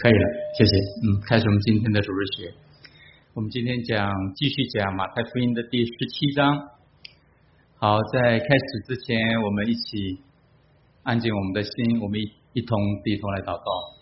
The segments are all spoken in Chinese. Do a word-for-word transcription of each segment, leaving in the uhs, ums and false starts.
可以了，谢谢。嗯，开始我们今天的主日学。我们今天讲继续讲马太福音的第十七章。好，在开始之前，我们一起安静我们的心，我们一一同低头来祷告。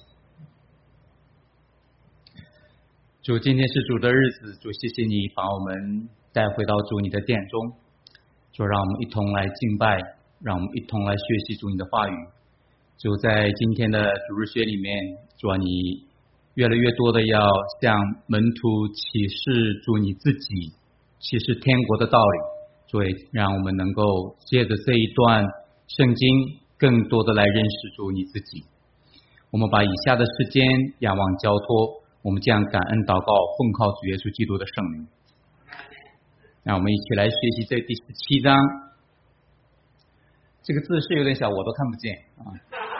主，今天是主的日子，主，谢谢你把我们带回到主你的殿中，主，让我们一同来敬拜，让我们一同来学习主你的话语。主，在今天的主日学里面，主啊，你越来越多的要向门徒启示主你自己，启示天国的道理。主，也让我们能够借着这一段圣经，更多的来认识主你自己。我们把以下的时间仰望交托，我们将感恩祷告奉靠主耶稣基督的圣名。让我们一起来学习这第十七章。这个字是有点小，我都看不见啊。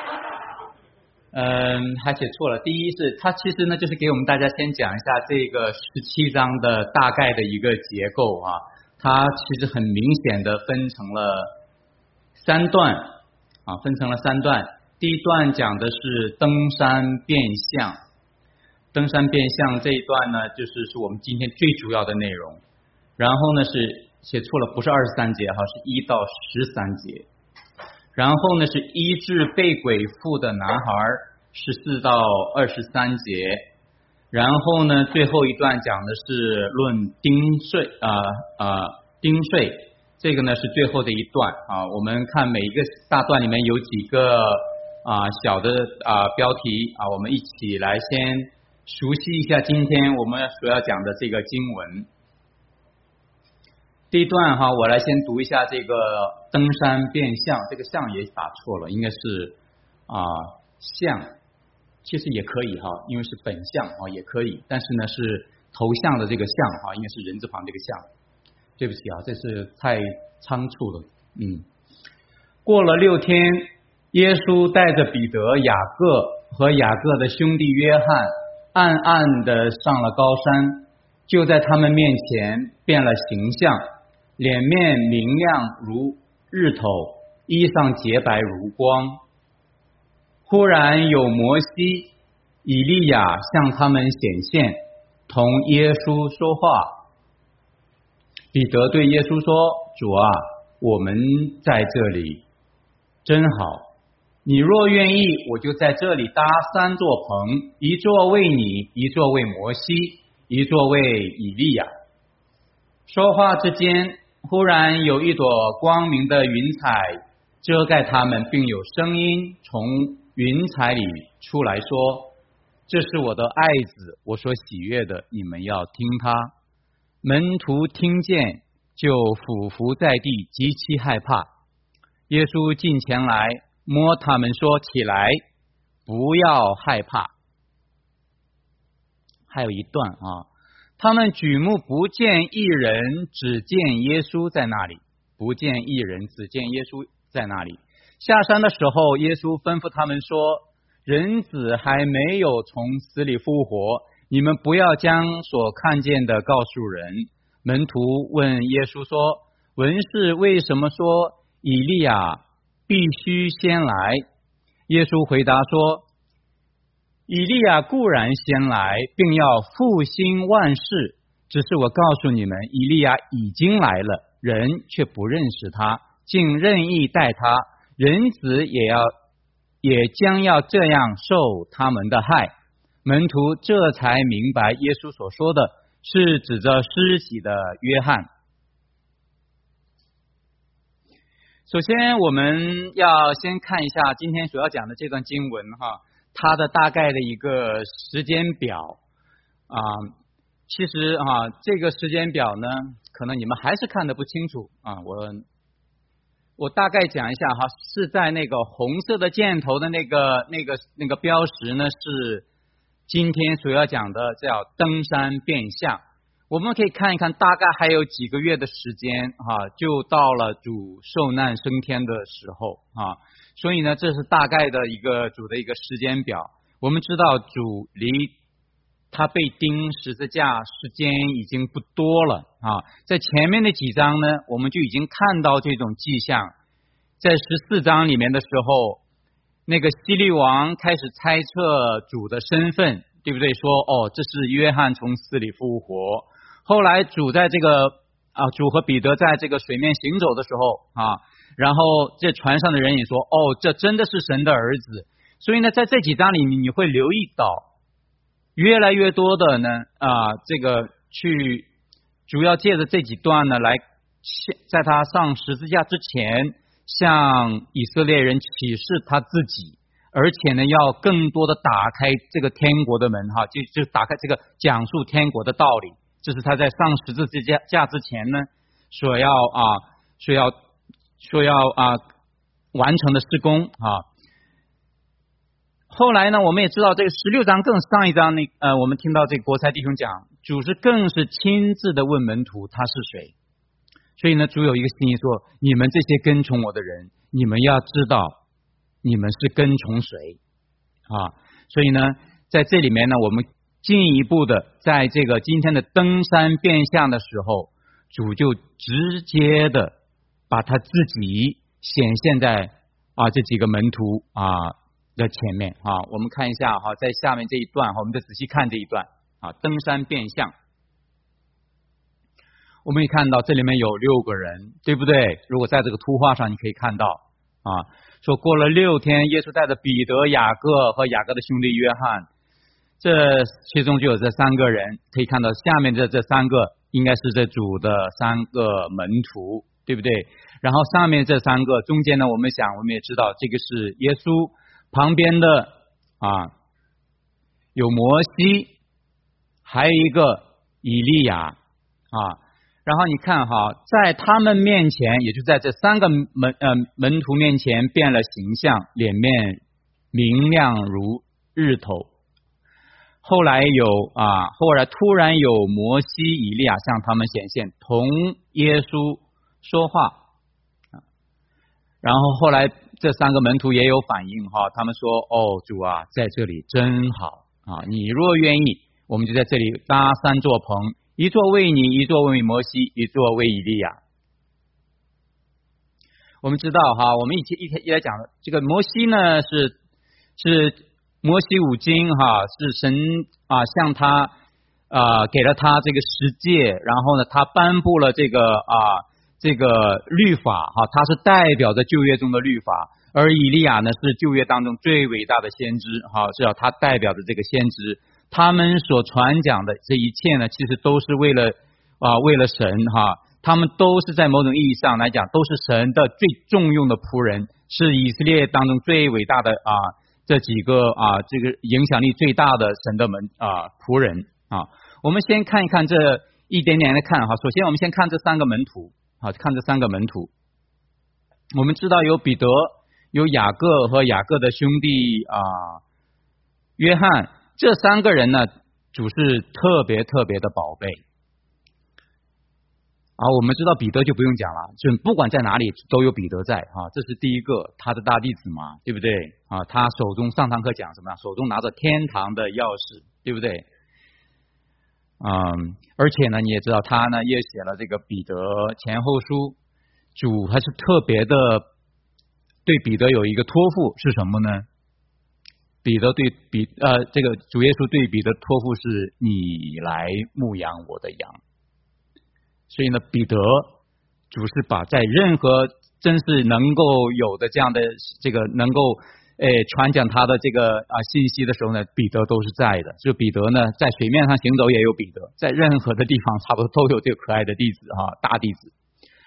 嗯，还写错了。第一是它其实呢，就是给我们大家先讲一下这个十七章的大概的一个结构啊。它其实很明显的分成了三段啊，分成了三段。第一段讲的是登山变相，登山变相这一段呢，就是是我们今天最主要的内容。然后呢是写错了，不是二十三节哈，是一到十三节。然后呢是医治被鬼附的男孩，十四到二十三节。然后呢最后一段讲的是论丁税啊啊丁税，这个呢是最后的一段啊。我们看每一个大段里面有几个啊小的啊标题啊，我们一起来先熟悉一下今天我们所要讲的这个经文。第一段哈，我来先读一下这个登山变相，这个相也打错了，应该是啊相，其实也可以哈，因为是本相啊也可以，但是呢是头像的这个像哈，应该是人字旁这个像。对不起啊，这是太仓促了。嗯，过了六天，耶稣带着彼得、雅各和雅各的兄弟约翰，暗暗的上了高山，就在他们面前变了形象。脸面明亮如日头，衣裳洁白如光。忽然有摩西、以利亚向他们显现，同耶稣说话。彼得对耶稣说：主啊，我们在这里真好，你若愿意，我就在这里搭三座棚，一座为你，一座为摩西，一座为以利亚。说话之间，忽然有一朵光明的云彩遮盖他们，并有声音从云彩里出来说：这是我的爱子，我所喜悦的，你们要听他。门徒听见，就俯伏在地，极其害怕。耶稣近前来，摸他们说：起来，不要害怕。还有一段啊，他们举目不见一人，只见耶稣在那里。不见一人，只见耶稣在那里。下山的时候，耶稣吩咐他们说：人子还没有从死里复活，你们不要将所看见的告诉人。门徒问耶稣说：文士为什么说以利亚必须先来？耶稣回答说：以利亚固然先来，并要复兴万事，只是我告诉你们，以利亚已经来了，人却不认识他，竟任意待他，人子也要也将要这样受他们的害。门徒这才明白耶稣所说的是指着施洗的约翰。首先我们要先看一下今天所要讲的这段经文哈，它的大概的一个时间表啊。其实啊，这个时间表呢，可能你们还是看得不清楚啊。我我大概讲一下哈，是在那个红色的箭头的那个那个那个标识呢，是今天所要讲的叫登山变相。我们可以看一看，大概还有几个月的时间哈，就到了主受难升天的时候啊。所以呢，这是大概的一个主的一个时间表。我们知道主离他被钉十字架时间已经不多了啊。在前面的几章呢，我们就已经看到这种迹象。在十四章里面的时候， 那个希律王开始猜测主的身份，对不对？说哦，这是约翰从死里复活。后来主在这个啊，主和彼得在这个水面行走的时候啊，然后这船上的人也说哦，这真的是神的儿子。所以呢，在这几章里你会留意到，越来越多的呢啊，这个去主要借着这几段呢来，在他上十字架之前，向以色列人启示他自己，而且呢要更多的打开这个天国的门哈，就就打开这个讲述天国的道理。这是他在上十字架架之前呢所要啊所要所要啊完成的施工啊。后来呢，我们也知道这个十六章更上一章那呃，我们听到这个国才弟兄讲，主是更是亲自的问门徒他是谁。所以呢，主有一个心意说，你们这些跟从我的人，你们要知道你们是跟从谁啊。所以呢，在这里面呢，我们进一步的在这个今天的登山变相的时候，主就直接的把他自己显现在啊这几个门徒啊的前面啊。我们看一下哈，在下面这一段哈，我们再仔细看这一段啊，登山变相。我们也看到这里面有六个人，对不对？如果在这个图画上你可以看到啊，说过了六天，耶稣带着彼得、雅各和雅各的兄弟约翰，这其中就有这三个人，可以看到下面的这三个应该是这主的三个门徒，对不对？然后上面这三个中间呢，我们想我们也知道这个是耶稣，旁边的啊有摩西，还有一个以利亚啊。然后你看哈，在他们面前，也就在这三个门呃门徒面前变了形象，脸面明亮如日头。后来有啊，后来突然有摩西、以利亚向他们显现，同耶稣说话。然后后来这三个门徒也有反应哈，他们说：“哦，主啊，在这里真好啊！你若愿意，我们就在这里搭三座棚。”一座为你，一座为摩西，一座为以利亚。我们知道哈，我们一天一天一来讲的这个摩西呢，是是摩西五经哈，是神啊向他啊给了他这个十诫，然后呢，他颁布了这个啊这个律法哈，他是代表着旧约中的律法，而以利亚呢是旧约当中最伟大的先知哈，是要他代表着这个先知。他们所传讲的这一切呢，其实都是为了啊，为了神哈。他们都是在某种意义上来讲，都是神的最重用的仆人，是以色列当中最伟大的啊这几个啊这个影响力最大的神的门啊仆人啊。我们先看一看这一点点的看哈。首先，我们先看这三个门徒啊，看这三个门徒。我们知道有彼得，有雅各和雅各的兄弟啊约翰。这三个人呢，主是特别特别的宝贝啊。我们知道彼得就不用讲了，就不管在哪里都有彼得在啊。这是第一个，他的大弟子嘛，对不对啊？他手中上堂课讲什么？手中拿着天堂的钥匙，对不对？嗯，而且呢，你也知道他呢也写了这个彼得前后书。主还是特别的对彼得有一个托付，是什么呢？彼得对彼呃，这个主耶稣对彼得托付是你来牧养我的羊。所以呢，彼得主是把在任何真是能够有的这样的这个能够诶传讲他的这个啊信息的时候呢，彼得都是在的。就彼得呢，在水面上行走也有彼得，在任何的地方差不多都有这个可爱的弟子哈，大弟子。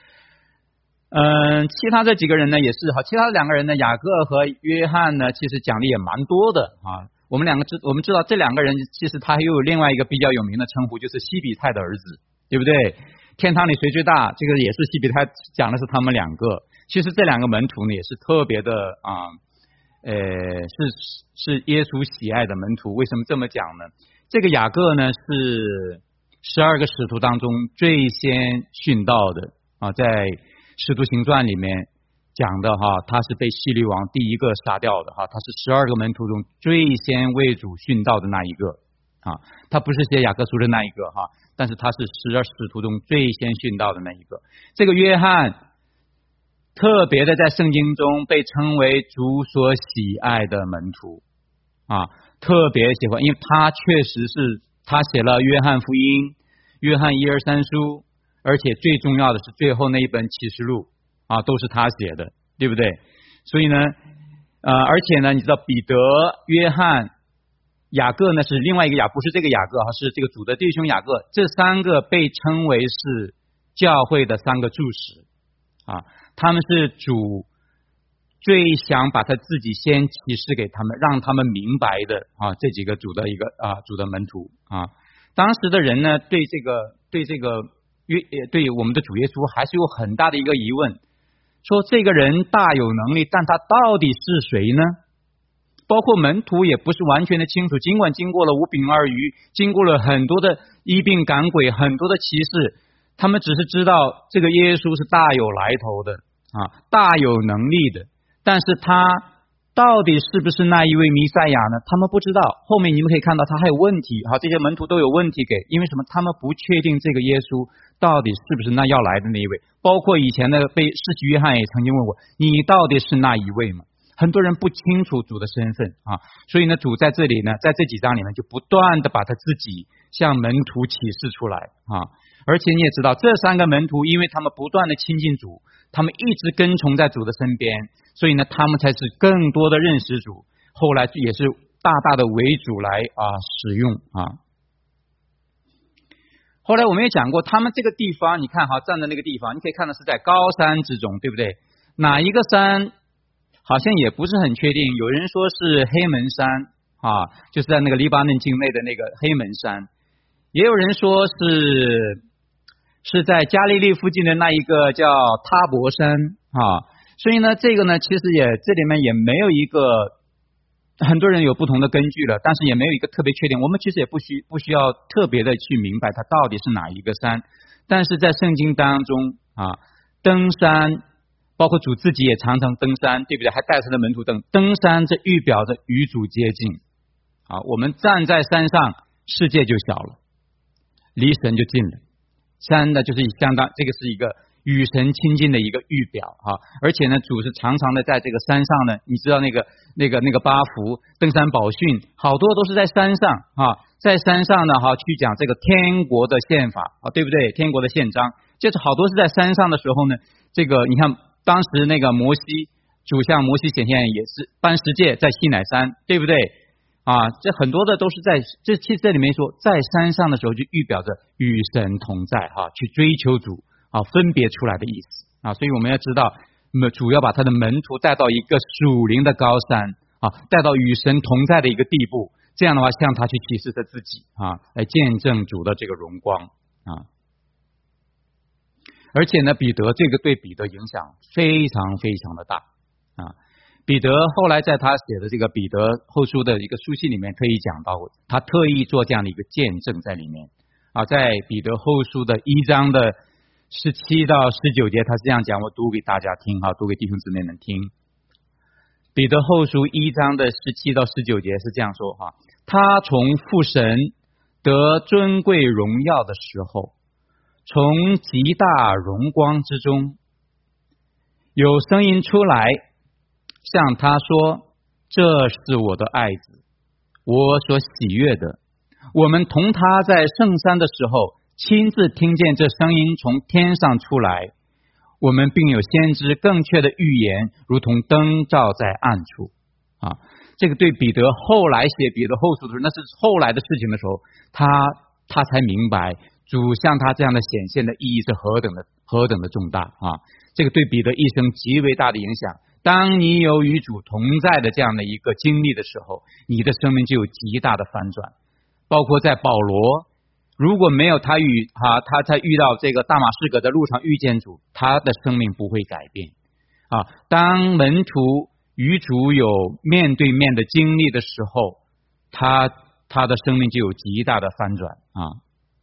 嗯，其他这几个人呢也是哈，其他的两个人呢，雅各和约翰呢，其实讲的也蛮多的啊。我们两个知我们知道这两个人，其实他又有另外一个比较有名的称呼，就是西比泰的儿子，对不对？天堂里谁最大？这个也是西比泰讲的是他们两个。其实这两个门徒呢也是特别的啊，呃，是是耶稣喜爱的门徒。为什么这么讲呢？这个雅各呢是十二个使徒当中最先殉道的啊，在使徒行传里面讲的哈，他是被希律王第一个杀掉的哈，他是十二个门徒中最先为主殉道的那一个啊，他不是写雅各书的那一个哈，但是他是十二使徒中最先殉道的那一个。这个约翰特别的在圣经中被称为主所喜爱的门徒啊，特别喜欢，因为他确实是他写了约翰福音、约翰一二三书，而且最重要的是最后那一本启示录啊，都是他写的，对不对？所以呢，呃，而且呢，你知道彼得、约翰、雅各呢是另外一个雅，不是这个雅各啊，是这个主的弟兄雅各，这三个被称为是教会的三个柱石啊，他们是主最想把他自己先启示给他们，让他们明白的啊，这几个主的一个啊主的门徒啊，当时的人呢对这个对这个约对我们的主耶稣还是有很大的一个疑问，说这个人大有能力，但他到底是谁呢？包括门徒也不是完全的清楚，尽管经过了五饼二鱼，经过了很多的医病赶鬼，很多的奇事，他们只是知道这个耶稣是大有来头的啊，大有能力的，但是他到底是不是那一位弥赛亚呢？他们不知道。后面你们可以看到他还有问题，好，这些门徒都有问题给，因为什么？他们不确定这个耶稣到底是不是那要来的那一位。包括以前的被施洗约翰也曾经问我，你到底是那一位吗？很多人不清楚主的身份啊，所以呢，主在这里呢，在这几章里面就不断的把他自己向门徒启示出来啊。而且你也知道，这三个门徒因为他们不断的亲近主，他们一直跟从在主的身边，所以呢，他们才是更多的认识主，后来也是大大的为主来啊使用啊。后来我们也讲过，他们这个地方，你看哈，站在那个地方，你可以看到是在高山之中，对不对？哪一个山？好像也不是很确定，有人说是黑门山啊，就是在那个黎巴嫩境内的那个黑门山，也有人说是是在加利利附近的那一个叫塔伯山啊。所以呢，这个呢，其实也这里面也没有一个，很多人有不同的根据了，但是也没有一个特别确定。我们其实也不需不需要特别的去明白它到底是哪一个山，但是在圣经当中啊，登山。包括主自己也常常登山，对不对？还带他的门徒登登山，这预表着与主接近。啊，我们站在山上，世界就小了，离神就近了。山呢，就是相当，这个是一个与神亲近的一个预表啊。而且呢，主是常常的在这个山上呢，你知道那个那个那个八福登山宝训，好多都是在山上啊，在山上呢，哈，去讲这个天国的宪法啊，对不对？天国的宪章，就是好多是在山上的时候呢，这个你看。当时那个摩西主向摩西显现也是颁十诫在西乃山，对不对啊？这很多的都是在这其实这里面说在山上的时候就预表着与神同在哈、啊，去追求主啊，分别出来的意思啊。所以我们要知道，主要把他的门徒带到一个属灵的高山啊，带到与神同在的一个地步，这样的话向他去启示他自己啊，来见证主的这个荣光啊。而且呢，彼得这个对彼得影响非常非常的大啊。彼得后来在他写的这个彼得后书的一个书信里面，可以讲到他特意做这样的一个见证在里面啊。在彼得后书的一章的十七到十九节，他是这样讲，我读给大家听哈，读给弟兄姊妹们听。彼得后书一章的十七到十九节是这样说哈：他从父神得尊贵荣耀的时候。从极大荣光之中，有声音出来，向他说：“这是我的爱子，我所喜悦的。”我们同他在圣山的时候，亲自听见这声音从天上出来。我们并有先知更确的预言，如同灯照在暗处。啊，这个对彼得后来写彼得后书的时候，那是后来的事情的时候，他他才明白。主向他这样的显现的意义是何等的何等的重大啊！这个对彼得一生极为大的影响。当你有与主同在的这样的一个经历的时候，你的生命就有极大的反转。包括在保罗，如果没有他与啊他在遇到这个大马士革的路上遇见主，他的生命不会改变啊。当门徒与主有面对面的经历的时候，他他的生命就有极大的翻转啊。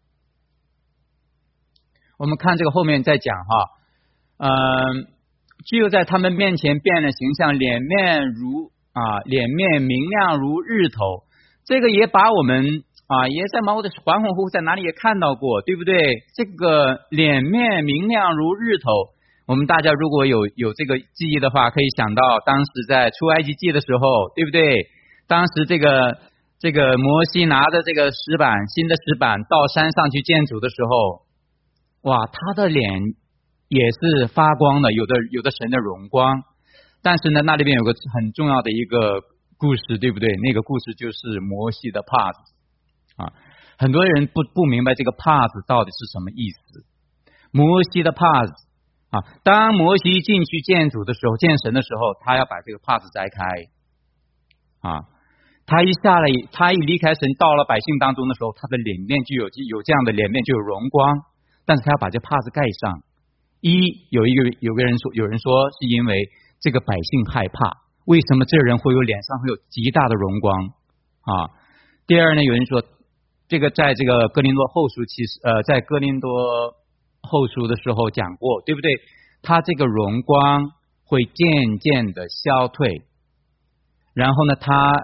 我们看这个后面再讲哈，嗯、呃，只有在他们面前变了形象，脸面如啊，脸面明亮如日头。这个也把我们啊，也在毛的恍恍惚惚在哪里也看到过，对不对？这个脸面明亮如日头， 我们大家如果有有这个记忆的话，可以想到当时在出埃及记的时候，对不对？当时这个这个摩西拿着这个石板，新的石板到山上去见主的时候，哇，他的脸也是发光的，有的有的神的荣光。但是呢，那里边有个很重要的一个故事，对不对？那个故事就是摩西的帕子啊。很多人不不明白这个帕子到底是什么意思。摩西的帕子啊，当摩西进去见主的时候，见神的时候，他要把这个帕子摘开啊。他一下来，他一离开神，到了百姓当中的时候，他的脸面就有有这样的脸面，就有荣光。但是他要把这帕子盖上。一有一个有个人说，有人说是因为这个百姓害怕，为什么这人会有脸上会有极大的荣光啊？第二呢，有人说这个在这个哥林多后书其实呃，在哥林多后书的时候讲过，对不对？他这个荣光会渐渐的消退，然后呢，他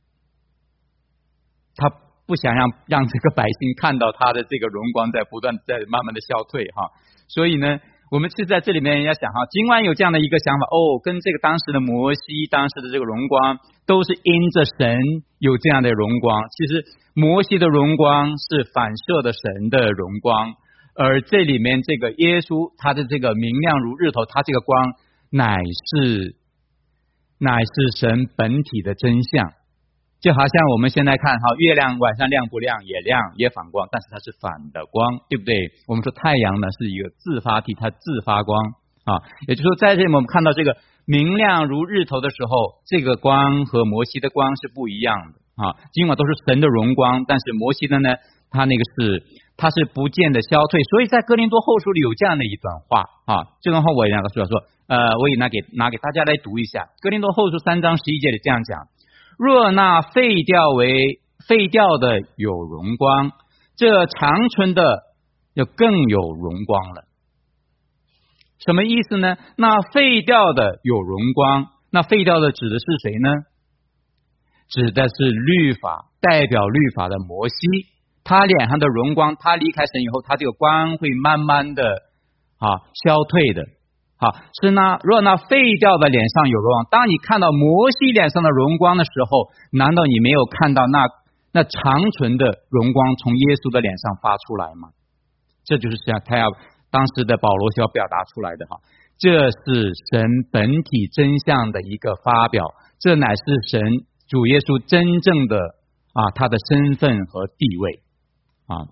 他不想让让这个百姓看到他的这个荣光在不断在慢慢的消退哈，所以呢，我们是在这里面要想哈，尽管有这样的一个想法，哦，跟这个当时的摩西当时的这个荣光都是因着神有这样的荣光，其实摩西的荣光是反射的神的荣光，而这里面这个耶稣他的这个明亮如日头，他这个光乃是乃是神本体的真相。就好像我们现在看哈，月亮晚上亮不亮？也亮，也反光，但是它是反的光，对不对？我们说太阳呢是一个自发体，它自发光啊，也就是说在这里我们看到这个明亮如日头的时候，这个光和摩西的光是不一样的啊。尽管都是神的荣光，但是摩西的呢，它那个是它是不见的消退。所以在哥林多后书里有这样的一段话啊，这段话我也拿个说说，呃，我也拿给拿给大家来读一下。哥林多后书三章十一节里这样讲。若那废掉为废掉的有荣光，这长存的就更有荣光了。什么意思呢？那废掉的有荣光，那废掉的指的是谁呢？指的是律法，代表律法的摩西，他脸上的荣光，他离开神以后，他这个光会慢慢的啊消退的。好，是那若那废掉的脸上有荣光，当你看到摩西脸上的荣光的时候，难道你没有看到那那长存的荣光从耶稣的脸上发出来吗？这就是像他要当时的保罗需要表达出来的哈，这是神本体真相的一个发表，这乃是神主耶稣真正的啊他的身份和地位啊。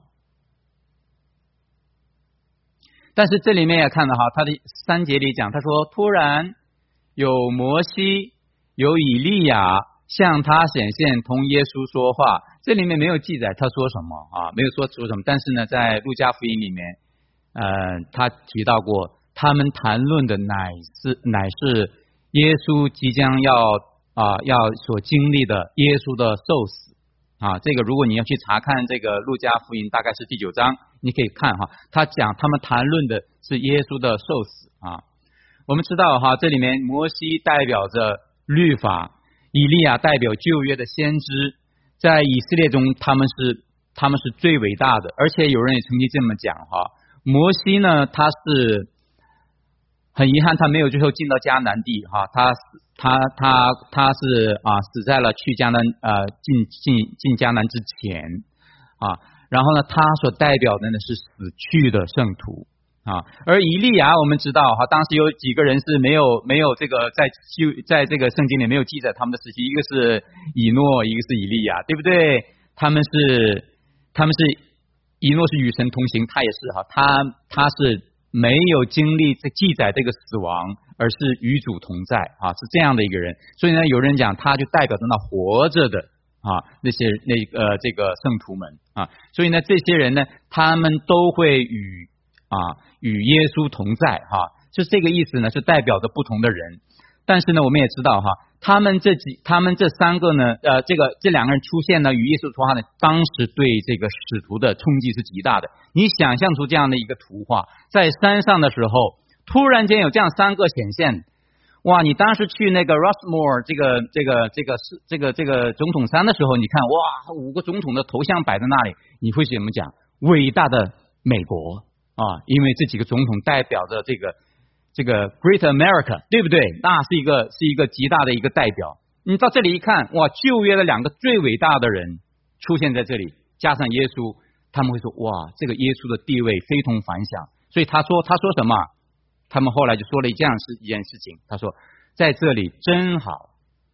但是这里面也看到哈，他的三节里讲，他说突然有摩西有以利亚向他显现，同耶稣说话。这里面没有记载他说什么啊，没有说出什么。但是呢，在路加福音里面，呃，他提到过，他们谈论的乃是乃是耶稣即将要啊要所经历的耶稣的受死。啊，这个如果你要去查看这个路加福音，大概是第九章，你可以看哈，他讲他们谈论的是耶稣的受死啊。我们知道哈，这里面摩西代表着律法，以利亚代表旧约的先知，在以色列中他们是他们是最伟大的，而且有人也曾经这么讲哈，摩西呢他是很遗憾他没有最后进到迦南地哈，他他他他是啊死在了去迦南呃进进进迦南之前啊，然后呢他所代表的呢是死去的圣徒啊，而以利亚我们知道哈，当时有几个人是没有没有这个在就在这个圣经里没有记载他们的事情，一个是以诺，一个是以利亚，对不对？他们是他们是以诺是与神同行，他也是哈，他他是没有经历这记载这个死亡，而是与主同在啊，是这样的一个人。所以呢，有人讲他就代表着那活着的啊那些那呃这个圣徒们啊，所以呢，这些人呢，他们都会与啊与耶稣同在哈，就这个意思呢，是代表着不同的人。但是呢，我们也知道哈，他们这几他们这三个呢，呃，这个这两个人出现呢，与耶稣说话呢，当时对这个使徒的冲击是极大的。你想象出这样的一个图画，在山上的时候，突然间有这样三个显现，哇！你当时去那个 Rushmore 这个这个这个是这个这个总统山的时候，你看哇，五个总统的头像摆在那里，你会怎么讲？伟大的美国啊！因为这几个总统代表着这个这个 Great America， 对不对？那是一个是一个极大的一个代表。你到这里一看，哇，旧约的两个最伟大的人出现在这里，加上耶稣，他们会说，哇，这个耶稣的地位非同凡响。所以他说，他说什么？他们后来就说了一件事一件事情，他说，在这里真好。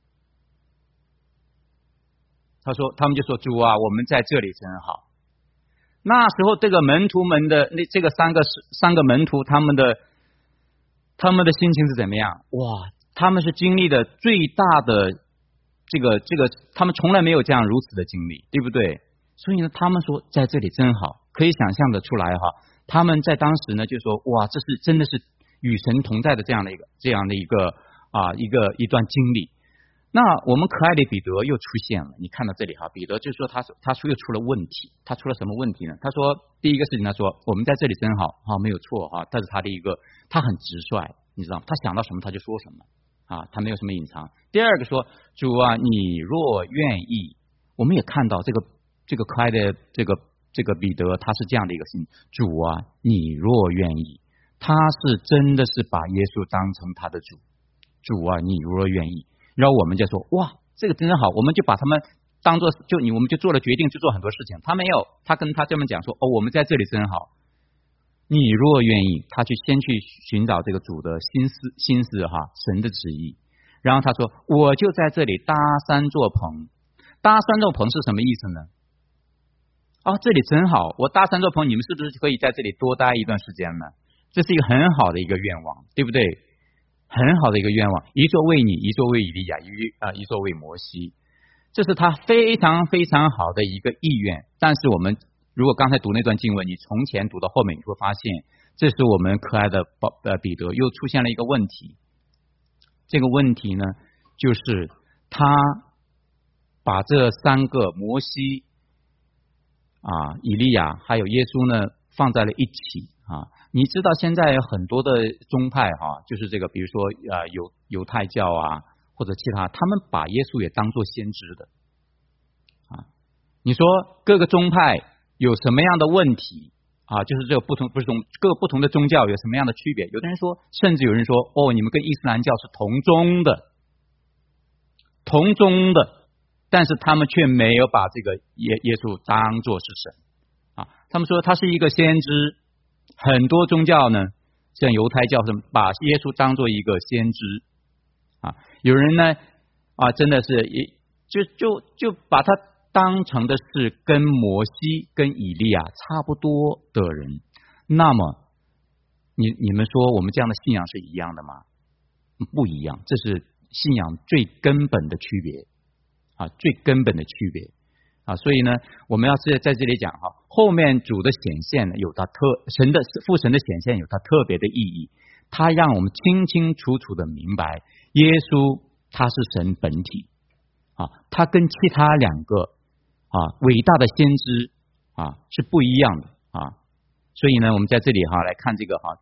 他说，他们就说，主啊，我们在这里真好。那时候，这个门徒们的那这个三个三个门徒，他们的他们的心情是怎么样？哇，他们是经历的最大的这个这个，他们从来没有这样如此的经历，对不对？所以呢，他们说在这里真好，可以想象的出来哈。他们在当时呢，就说哇，这是真的是与神同在的这样的一个这样的一个啊一个一段经历。那我们可爱的彼得又出现了，你看到这里哈，彼得就说他他说又出了问题，他出了什么问题呢？他说第一个事情，他说我们在这里真好哈，没有错哈，这是他的一个，他很直率，你知道吗？他想到什么他就说什么啊，他没有什么隐藏。第二个说，主啊，你若愿意，我们也看到这个这个可爱的这个这个彼得，他是这样的一个心，主啊，你若愿意，他是真的是把耶稣当成他的主，主啊，你若愿意。然后我们就说哇，这个真好，我们就把他们当做就你，我们就做了决定，就做很多事情。他没有，他跟他这么讲说哦，我们在这里真好。你若愿意，他去先去寻找这个主的心思心思哈，神的旨意。然后他说，我就在这里搭三座棚。搭三座棚是什么意思呢？哦，这里真好，我搭三座棚，你们是不是可以在这里多待一段时间呢？这是一个很好的一个愿望，对不对？很好的一个愿望，一座为你，一座为以利亚，一啊一座为摩西，这是他非常非常好的一个意愿。但是我们如果刚才读那段经文，你从前读到后面，你会发现，这是我们可爱的呃彼得又出现了一个问题。这个问题呢，就是他把这三个摩西啊、以利亚还有耶稣呢放在了一起啊。你知道现在有很多的宗派哈、啊，就是这个，比如说呃犹犹太教啊，或者其他，他们把耶稣也当作先知的啊。你说各个宗派有什么样的问题啊？就是这个不同不是宗各个不同的宗教有什么样的区别？有的人说，甚至有人说，哦，你们跟伊斯兰教是同宗的，同宗的，但是他们却没有把这个耶耶稣当作是神啊。他们说他是一个先知。很多宗教呢，像犹太教什么，把耶稣当做一个先知啊。有人呢啊，真的是也就就就把他当成的是跟摩西、跟以利亚差不多的人。那么，你你们说我们这样的信仰是一样的吗？不一样，这是信仰最根本的区别啊，最根本的区别。啊，所以呢，我们要是在这里讲哈，后面主的显现呢，有它特神的父神的显现有它特别的意义，它让我们清清楚楚的明白，耶稣他是神本体啊，他跟其他两个啊伟大的先知啊是不一样的啊，所以呢，我们在这里哈来看这个哈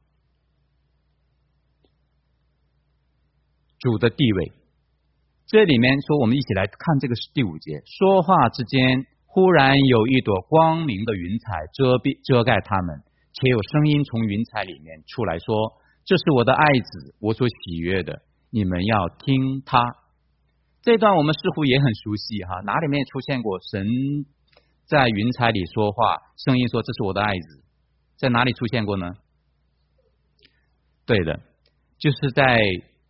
主的地位。这里面说，我们一起来看这个第五节。说话之间，忽然有一朵光明的云彩遮蔽遮盖他们，且有声音从云彩里面出来说：“这是我的爱子，我所喜悦的，你们要听他。”这段我们似乎也很熟悉哈，哪里面出现过神在云彩里说话，声音说：“这是我的爱子。”在哪里出现过呢？对的，就是在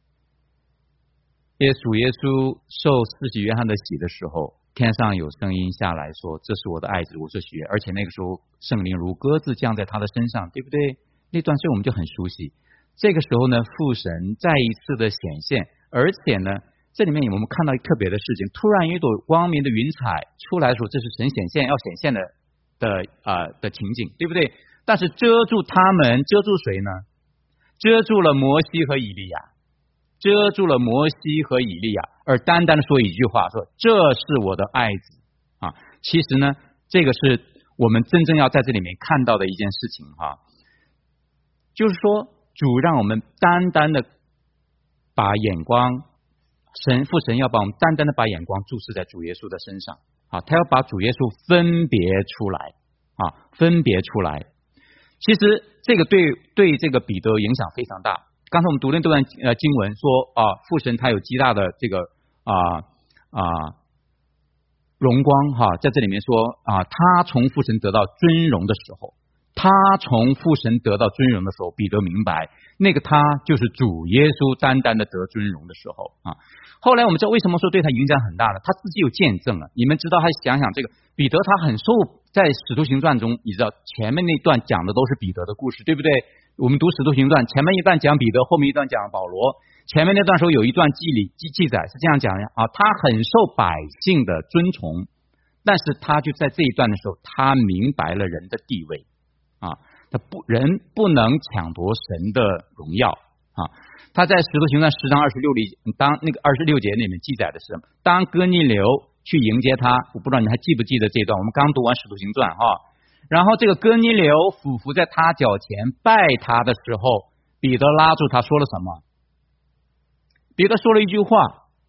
耶稣耶稣受施洗约翰的洗的时候，天上有声音下来说：“这是我的爱子，我所喜悦。”而且那个时候圣灵如鸽子降在他的身上，对不对？那段所以我们就很熟悉。这个时候呢，父神再一次的显现，而且呢，这里面我们看到特别的事情，突然有一朵光明的云彩出来的时候，这是神显现要显现的的啊、呃、的情景，对不对？但是遮住他们，遮住谁呢？遮住了摩西和以利亚。遮住了摩西和以利亚，而单单的说一句话，说这是我的爱子啊。其实呢，这个是我们真正要在这里面看到的一件事情哈，就是说主让我们单单的把眼光，神父神要把我们单单的把眼光注视在主耶稣的身上啊，他要把主耶稣分别出来啊，分别出来。其实这个对对这个彼得影响非常大。 刚才我们读的这段呃经文说啊，父神他有极大的这个啊啊荣光哈，在这里面说啊，他从父神得到尊荣的时候，他从父神得到尊荣的时候，彼得明白那个他就是主耶稣单单的得尊荣的时候啊。后来我们知道为什么说对他影响很大呢？他自己有见证了。你们知道，他想想这个彼得，他很受在使徒行传中，你知道前面那段讲的都是彼得的故事，对不对？我们读使徒行传，前面一段讲彼得，后面一段讲保罗。前面那段时候有一段记里记记载是这样讲的啊，他很受百姓的尊崇，但是他就在这一段的时候，他明白了人的地位啊，他不人不能抢夺神的荣耀啊。他在使徒行传十章二十六里，当那个二十六节里面记载的是，当哥尼流去迎接他，我不知道你还记不记得这段？我们刚读完使徒行传哈，然后这个哥尼流俯伏在他脚前拜他的时候，彼得拉住他说了什么？彼得说了一句话，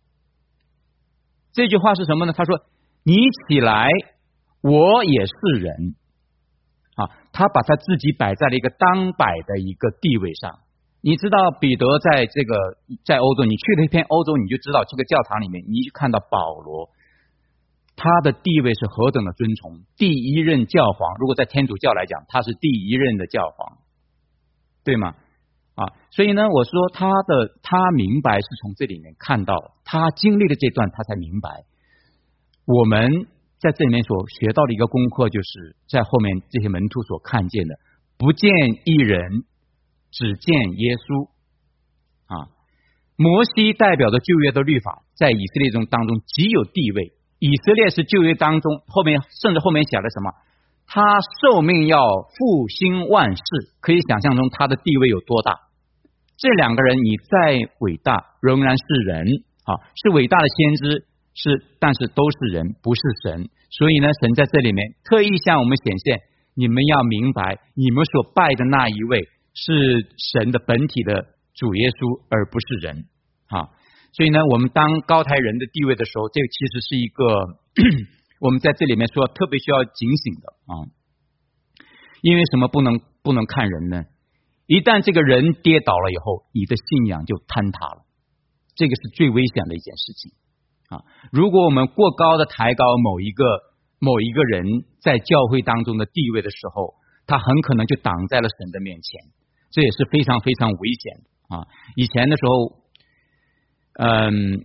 这句话是什么呢？他说：“你起来，我也是人。”啊，他把他自己摆在了一个当摆的一个地位上。你知道彼得在这个在欧洲，你去了一片欧洲，你就知道这个教堂里面，你去看到保罗，他的地位是何等的尊崇。第一任教皇，如果在天主教来讲，他是第一任的教皇，对吗？啊，所以呢，我说他的他明白是从这里面看到，他经历了这段，他才明白。我们在这里面所学到的一个功课，就是在后面这些门徒所看见的，不见一人，只见耶稣啊。摩西代表着旧约的律法，在以色列中当中极有地位。以色列是旧约当中后面甚至后面写了什么？他受命要复兴万世，可以想象中他的地位有多大。这两个人，你再伟大，仍然是人啊，是伟大的先知，是但是都是人，不是神。所以呢，神在这里面特意向我们显现，你们要明白，你们所拜的那一位是神的本体的主耶稣，而不是人啊。所以呢，我们当高抬人的地位的时候，这个其实是一个我们在这里面说特别需要警醒的啊。因为什么不能不能看人呢？一旦这个人跌倒了以后，你的信仰就坍塌了，这个是最危险的一件事情啊！如果我们过高的抬高某一个某一个人在教会当中的地位的时候，他很可能就挡在了神的面前，这也是非常非常危险的啊！以前的时候，嗯，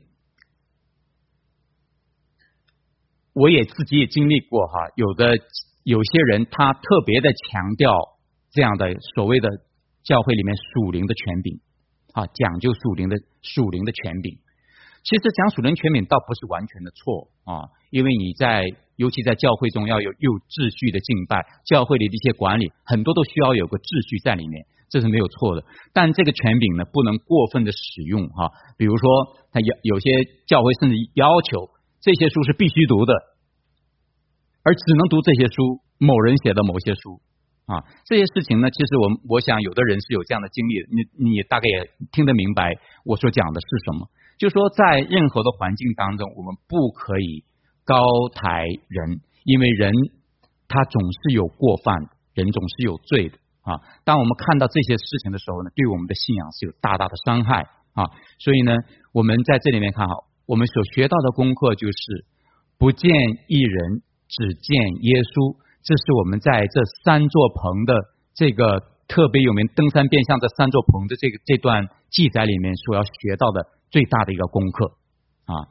我也自己也经历过哈，有的有些人他特别的强调这样的所谓的教会里面属灵的权柄啊，讲究属灵的属灵的权柄。其实讲属灵权柄倒不是完全的错啊，因为你在尤其在教会中要有有秩序的敬拜，教会里的一些管理很多都需要有个秩序在里面，这是没有错的。但这个权柄呢，不能过分的使用哈、啊。比如说，他有有些教会甚至要求这些书是必须读的，而只能读这些书，某人写的某些书。啊，这些事情呢，其实我我想有的人是有这样的经历的，你你大概也听得明白我所讲的是什么。就说在任何的环境当中，我们不可以高抬人，因为人他总是有过犯，人总是有罪的啊。当我们看到这些事情的时候呢，对我们的信仰是有大大的伤害啊。所以呢，我们在这里面看好，我们所学到的功课就是不见一人，只见耶稣。这是我们在这三座棚的这个特别有名登山变相这三座棚的这个这段记载里面所要学到的最大的一个功课啊。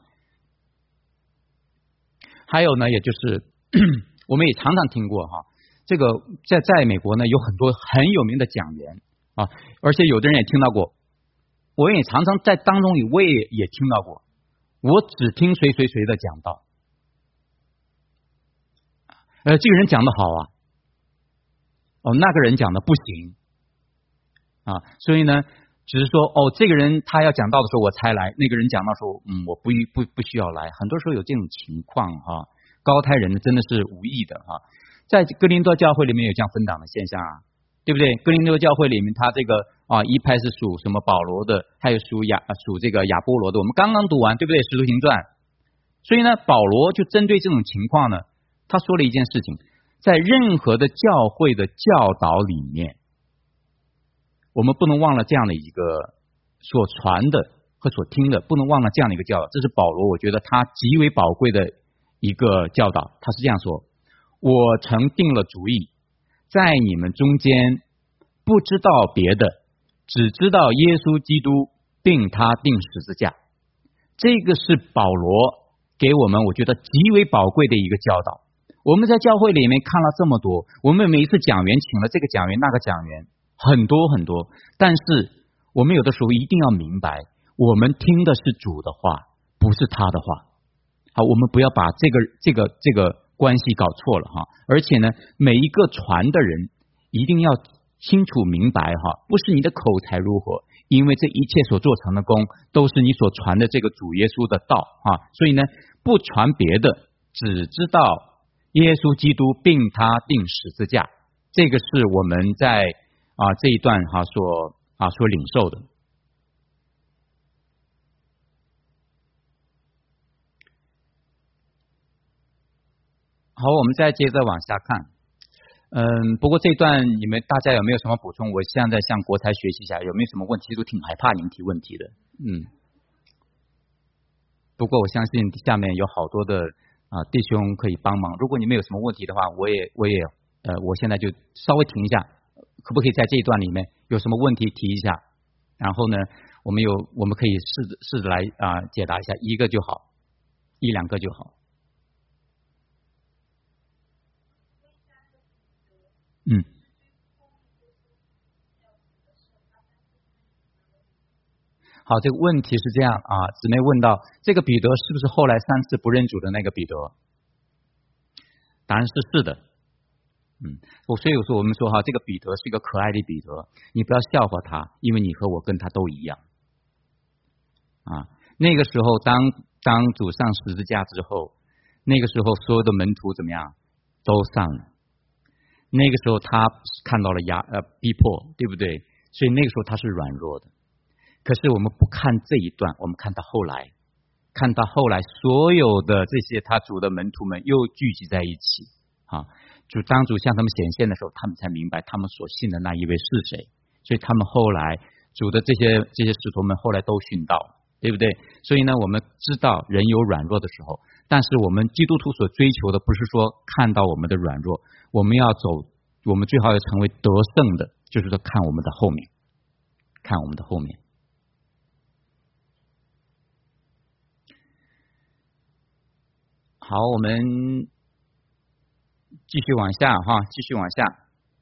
还有呢，也就是我们也常常听过哈，这个在在美国呢有很多很有名的讲员啊，而且有的人也听到过，我也常常在当中里我也也听到过，我只听谁谁谁的讲道。呃，这个人讲的好啊，哦，那个人讲的不行啊，所以呢，只是说哦，这个人他要讲道的时候我才来，那个人讲到说，嗯，我不不不需要来。很多时候有这种情况哈、啊，高抬人真的是无意的哈、啊。在哥林多教会里面有这样分党的现象啊，对不对？哥林多教会里面，他这个啊一派是属什么保罗的，还有属亚属这个亚波罗的。我们刚刚读完，对不对？使徒行传。所以呢，保罗就针对这种情况呢。他说了一件事情，在任何的教会的教导里面， 我们不能忘了这样的一个所传的和所听的，不能忘了这样的一个教导。这是保罗我觉得他极为宝贵的一个教导。他是这样说：我曾定了主意，在你们中间不知道别的，只知道耶稣基督并他定十字架。这个是保罗给我们我觉得极为宝贵的一个教导。我们在教会里面看了这么多，我们每一次讲员请了这个讲员那个讲员很多很多，但是我们有的时候一定要明白，我们听的是主的话，不是他的话。好，我们不要把这个这个这个关系搞错了哈。而且呢，每一个传的人一定要清楚明白哈，不是你的口才如何，因为这一切所做成的功都是你所传的这个主耶稣的道啊。所以呢，不传别的，只知道耶稣基督并他定十字架。这个是我们在啊这一段哈所啊所领受的。好，我们再接着往下看。嗯，不过这段你们大家有没有什么补充？我现在向国才学习一下，有没有什么问题？都挺害怕你们提问题的。嗯，不过我相信下面有好多的啊弟兄可以帮忙。如果你们有什么问题的话，我也我也呃，我现在就稍微停一下，可不可以在这一段里面有什么问题提一下？然后呢，我们有我们可以试着试着来啊、呃、解答一下，一个就好，一两个就好。嗯，好，这个问题是这样啊，姊妹问到这个彼得是不是后来三次不认主的那个彼得？答案是是的。嗯，我所以我说我们说哈，这个彼得是一个可爱的彼得，你不要笑话他，因为你和我跟他都一样啊。那个时候当当主上十字架之后，那个时候所有的门徒怎么样都上了。那个时候他看到了压呃逼迫，对不对？所以那个时候他是软弱的。可是我们不看这一段，我们看到后来，看到后来所有的这些他主的门徒们又聚集在一起啊。主当主向他们显现的时候，他们才明白他们所信的那一位是谁。所以他们后来主的这些这些使徒们后来都殉道，对不对？所以呢，我们知道人有软弱的时候，但是我们基督徒所追求的不是说看到我们的软弱，我们要走，我们最好要成为得胜的，就是说看我们的后面，看我们的后面。好，我们继续往下哈，继续往下。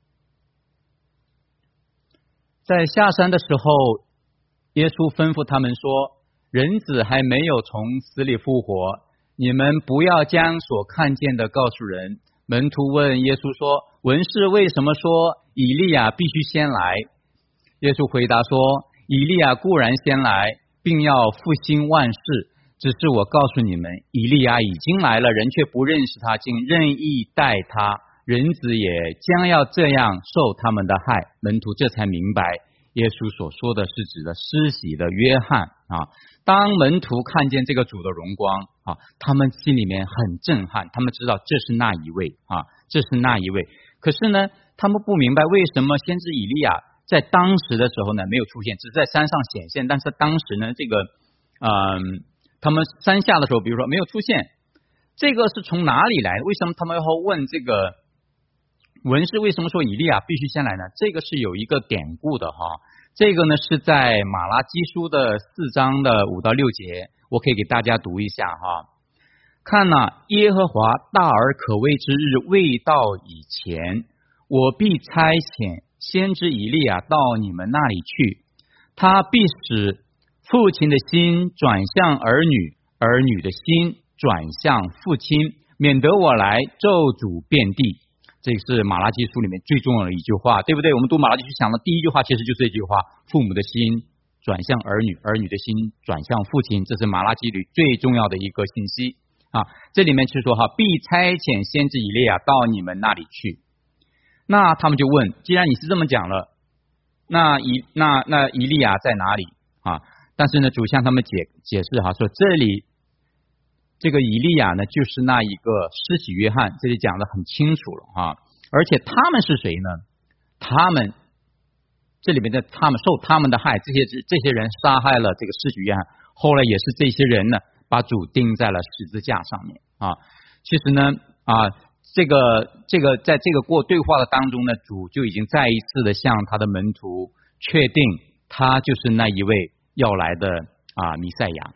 在下山的时候，耶稣吩咐他们说：人子还没有从死里复活，你们不要将所看见的告诉人。门徒问耶稣说：文士为什么说以利亚必须先来？耶稣回答说：以利亚固然先来，并要复兴万事，只是我告诉你们，以利亚已经来了，人却不认识他，竟任意待他，人子也将要这样受他们的害。门徒这才明白耶稣所说的是指的施洗的约翰啊。当门徒看见这个主的荣光啊，他们心里面很震撼，他们知道这是那一位啊，这是那一位。可是呢，他们不明白为什么先知以利亚在当时的时候呢没有出现，只是在山上显现，但是当时呢这个嗯。他们山下的时候，比如说没有出现，这个是从哪里来？为什么他们要问这个文士为什么说以利亚必须先来呢？这个是有一个典故的哈。这个呢是在马拉基书的四章的五到六节，我可以给大家读一下哈。看哪，耶和华大而可畏之日未到以前，我必差遣先知以利亚到你们那里去，他必使父亲的心转向儿女，儿女的心转向父亲，免得我来咒诅遍地。这是马拉基书里面最重要的一句话，对不对？我们读马拉基书想的第一句话其实就是这句话：父母的心转向儿女，儿女的心转向父亲。这是马拉基里最重要的一个信息啊。这里面是说哈，必差遣先知以利亚到你们那里去。那他们就问：既然你是这么讲了，那以那那以利亚在哪里啊？但是呢，主向他们解解释哈，说这里这个以利亚呢，就是那一个施洗约翰，这里讲得很清楚了啊。而且他们是谁呢？他们这里面的他们受他们的害，这些这些人杀害了这个施洗约翰，后来也是这些人呢把主钉在了十字架上面啊。其实呢啊，这个这个在这个过对话的当中呢，主就已经再一次的向他的门徒确定，他就是那一位要来的啊弥赛亚。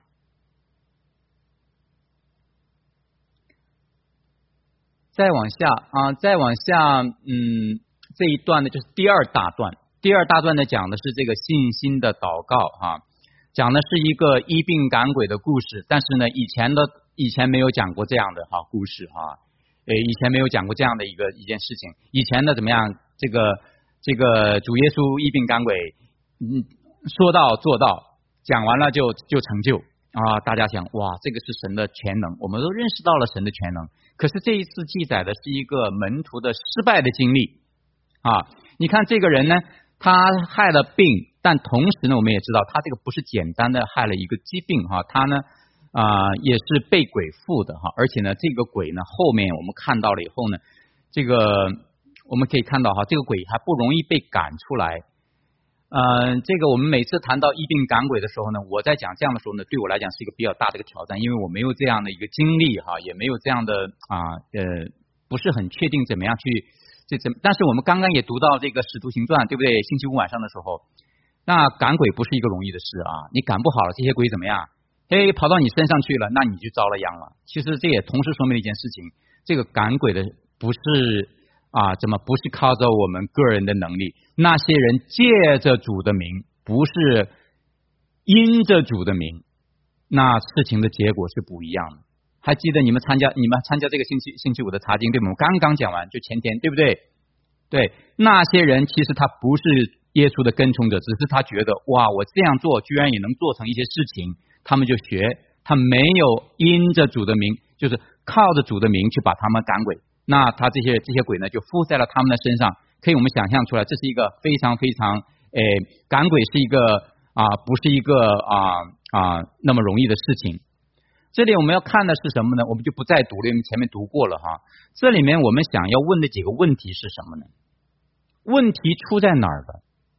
再往下啊，再往下，嗯，这一段呢就是第二大段。第二大段呢讲的是这个信心的祷告啊，讲的是一个医病赶鬼的故事。但是呢，以前的以前没有讲过这样的哈故事哈，呃，以前没有讲过这样的一个一件事情。以前呢怎么样？这个这个主耶稣医病赶鬼，嗯，说到做到，讲完了就就成就。啊，大家想，哇，这个是神的全能，我们都认识到了神的全能。可是这一次记载的是一个门徒的失败的经历啊！你看这个人呢，他害了病，但同时呢，我们也知道他这个不是简单的害了一个疾病哈，他呢啊、呃、也是被鬼附的哈，而且呢，这个鬼呢后面我们看到了以后呢，这个我们可以看到哈，这个鬼还不容易被赶出来。呃，这个我们每次谈到医病赶鬼的时候呢，我在讲这样的时候呢，对我来讲是一个比较大的一个挑战，因为我没有这样的一个经历哈，也没有这样的啊呃，不是很确定怎么样去这怎么。但是我们刚刚也读到这个《使徒行传》，对不对？星期五晚上的时候，那赶鬼不是一个容易的事啊，你赶不好了，这些鬼怎么样？嘿，跑到你身上去了，那你就遭了殃了。其实这也同时说明了一件事情，这个赶鬼的不是。啊，怎么不是靠着我们个人的能力？那些人借着主的名，不是因着主的名，那事情的结果是不一样的。还记得你们参加你们参加这个星期星期五的查经对吗？我们刚刚讲完，就前天，对不对？对，那些人其实他不是耶稣的跟从者，只是他觉得哇，我这样做居然也能做成一些事情，他们就学，他没有因着主的名，就是靠着主的名去把他们赶鬼。那他这些这些鬼呢，就附在了他们的身上，可以我们想象出来，这是一个非常非常，诶，赶鬼是一个啊，不是一个啊啊那么容易的事情。这里我们要看的是什么呢？我们就不再读了，因为前面读过了哈。这里面我们想要问的几个问题是什么呢？问题出在哪儿了？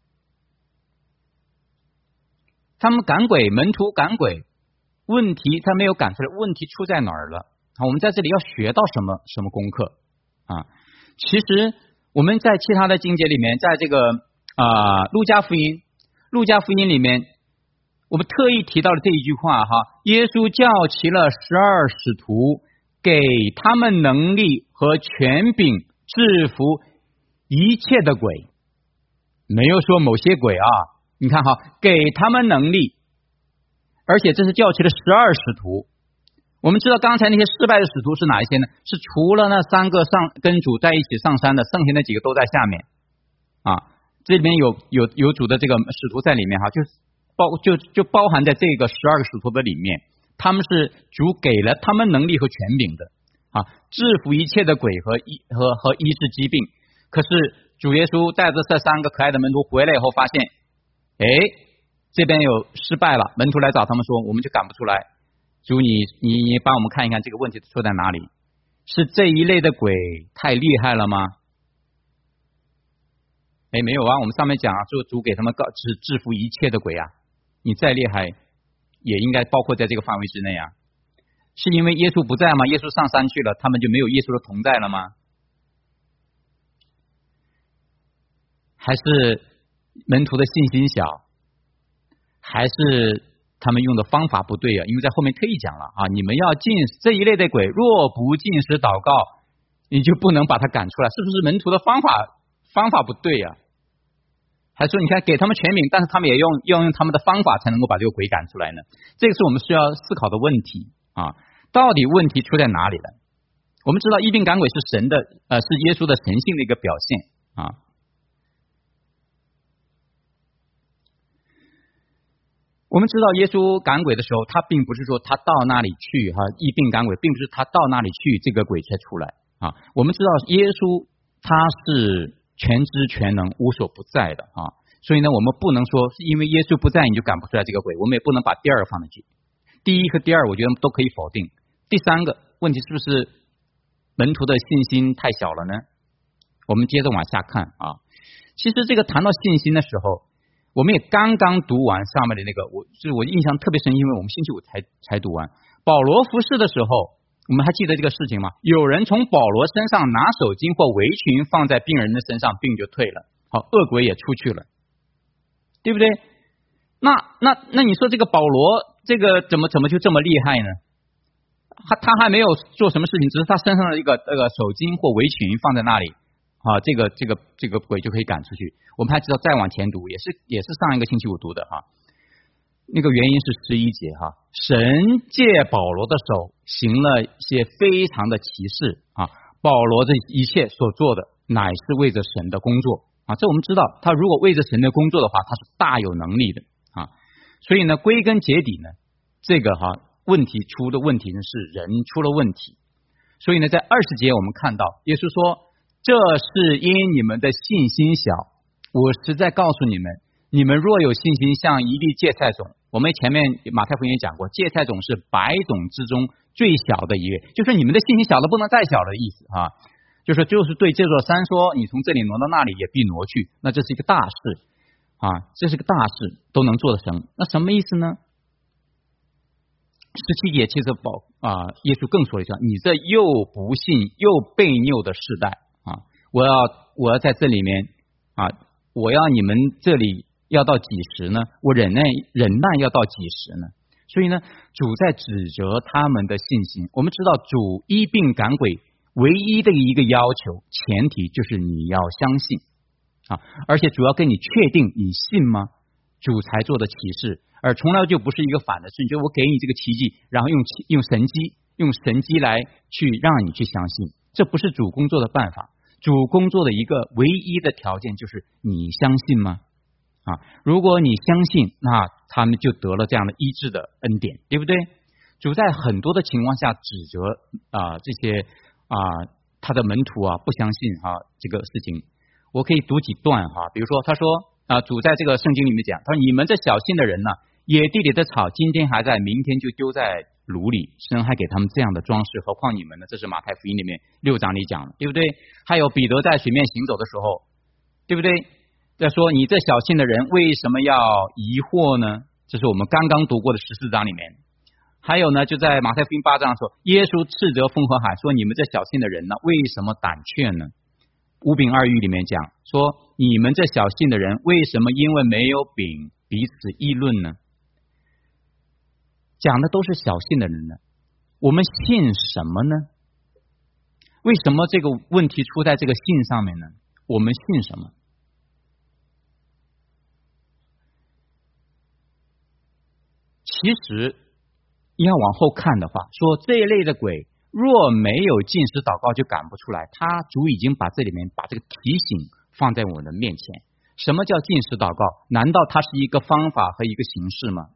他们赶鬼，门徒赶鬼，问题他没有赶出来，问题出在哪儿了？好，我们在这里要学到什么什么功课啊？其实我们在其他的经节里面，在这个啊路加福音，路加福音里面，我们特意提到了这一句话哈，耶稣叫齐了十二使徒，给他们能力和权柄制服一切的鬼，没有说某些鬼啊，你看哈，给他们能力，而且这是叫齐了十二使徒。我们知道刚才那些失败的使徒是哪一些呢？是除了那三个上跟主在一起上山的，剩下那几个都在下面啊。这里面有有有主的这个使徒在里面哈，就包就就包含在这个十二个使徒的里面，他们是主给了他们能力和权柄的啊，制服一切的鬼和医和和医治疾病。可是主耶稣带着这三个可爱的门徒回来以后，发现，哎，这边有失败了，门徒来找他们说，我们就赶不出来。主你你你帮我们看一看这个问题出在哪里？是这一类的鬼太厉害了吗？哎，没有啊，我们上面讲啊，说主给他们告制制服一切的鬼啊，你再厉害也应该包括在这个范围之内啊。是因为耶稣不在吗？耶稣上山去了，他们就没有耶稣的同在了吗？还是门徒的信心小？还是他们用的方法不对啊？因为在后面特意讲了啊，你们要禁这一类的鬼，若不禁食祷告，你就不能把他赶出来，是不是门徒的方法方法不对啊？还说你看给他们权柄，但是他们也用要用他们的方法才能够把这个鬼赶出来呢？这个是我们需要思考的问题啊！到底问题出在哪里了？我们知道医病赶鬼是神的呃是耶稣的神性的一个表现啊。我们知道耶稣赶鬼的时候，他并不是说他到那里去哈，医病赶鬼，并不是他到那里去这个鬼才出来啊。我们知道耶稣他是全知全能无所不在的啊，所以呢，我们不能说是因为耶稣不在你就赶不出来这个鬼，我们也不能把第二放进去。第一和第二，我觉得都可以否定。第三个问题是不是门徒的信心太小了呢？我们接着往下看啊， 其实这个谈到信心的时候，我们也刚刚读完上面的那个，我是我印象特别深，因为我们星期五才才读完保罗服事的时候，我们还记得这个事情吗？有人从保罗身上拿手巾或围裙放在病人的身上，病就退了，好，恶鬼也出去了，对不对？那那那你说这个保罗这个怎么怎么就这么厉害呢？他他还没有做什么事情，只是他身上的一个这个手巾或围裙放在那里啊，这个这个这个鬼就可以赶出去。我们还知道再往前读，也是也是上一个星期五读的哈。那个原因是十一节哈，神借保罗的手行了一些非常的奇事啊，保罗这一切所做的乃是为着神的工作啊，这我们知道，他如果为着神的工作的话，他是大有能力的啊。所以呢，归根结底呢，这个哈问题出的问题呢是人出了问题。所以呢，在二十节我们看到耶稣说，这是因你们的信心小，我实在告诉你们，你们若有信心像一粒芥菜种，我们前面马太福音也讲过，芥菜种是百种之中最小的一个，就是你们的信心小的不能再小的意思啊，就是就是对这座山说，你从这里挪到那里也必挪去，那这是一个大事啊，这是个大事，都能做得成。那什么意思呢？十七节其实保啊，耶稣更说了一句，你这又不信又悖拗的世代啊，我要我要在这里面啊，我要你们这里要到几时呢？我忍耐忍耐要到几时呢？所以呢，主在指责他们的信心。我们知道主医病赶鬼唯一的一个要求前提就是你要相信啊，而且主要跟你确定你信吗？主才做的启示，而从来就不是一个反的事情，就我给你这个奇迹，然后用用神机用神机来去让你去相信，这不是主工作的办法。主工作的一个唯一的条件就是你相信吗？啊，如果你相信，那他们就得了这样的医治的恩典，对不对？主在很多的情况下指责啊、呃、这些啊、呃、他的门徒啊不相信哈、啊、这个事情。我可以读几段哈、啊，比如说他说啊，主在这个圣经里面讲，他说你们这小信的人呢，野地里的草今天还在，明天就丢在炉里，神还给他们这样的装饰，何况你们呢？这是马太福音里面六章里讲的，对不对？还有彼得在水面行走的时候，对不对？再说你这小信的人为什么要疑惑呢？这是我们刚刚读过的十四章里面。还有呢，就在马太福音八章说，耶稣斥责风和海，说你们这小信的人呢，为什么胆怯呢？五饼二鱼里面讲说，你们这小信的人为什么因为没有饼彼此议论呢？讲的都是小信的人呢，我们信什么呢？为什么这个问题出在这个信上面呢？我们信什么？其实要往后看的话，说这一类的鬼若没有禁食祷告就赶不出来，他主已经把这里面把这个提醒放在我们的面前。什么叫禁食祷告？难道它是一个方法和一个形式吗？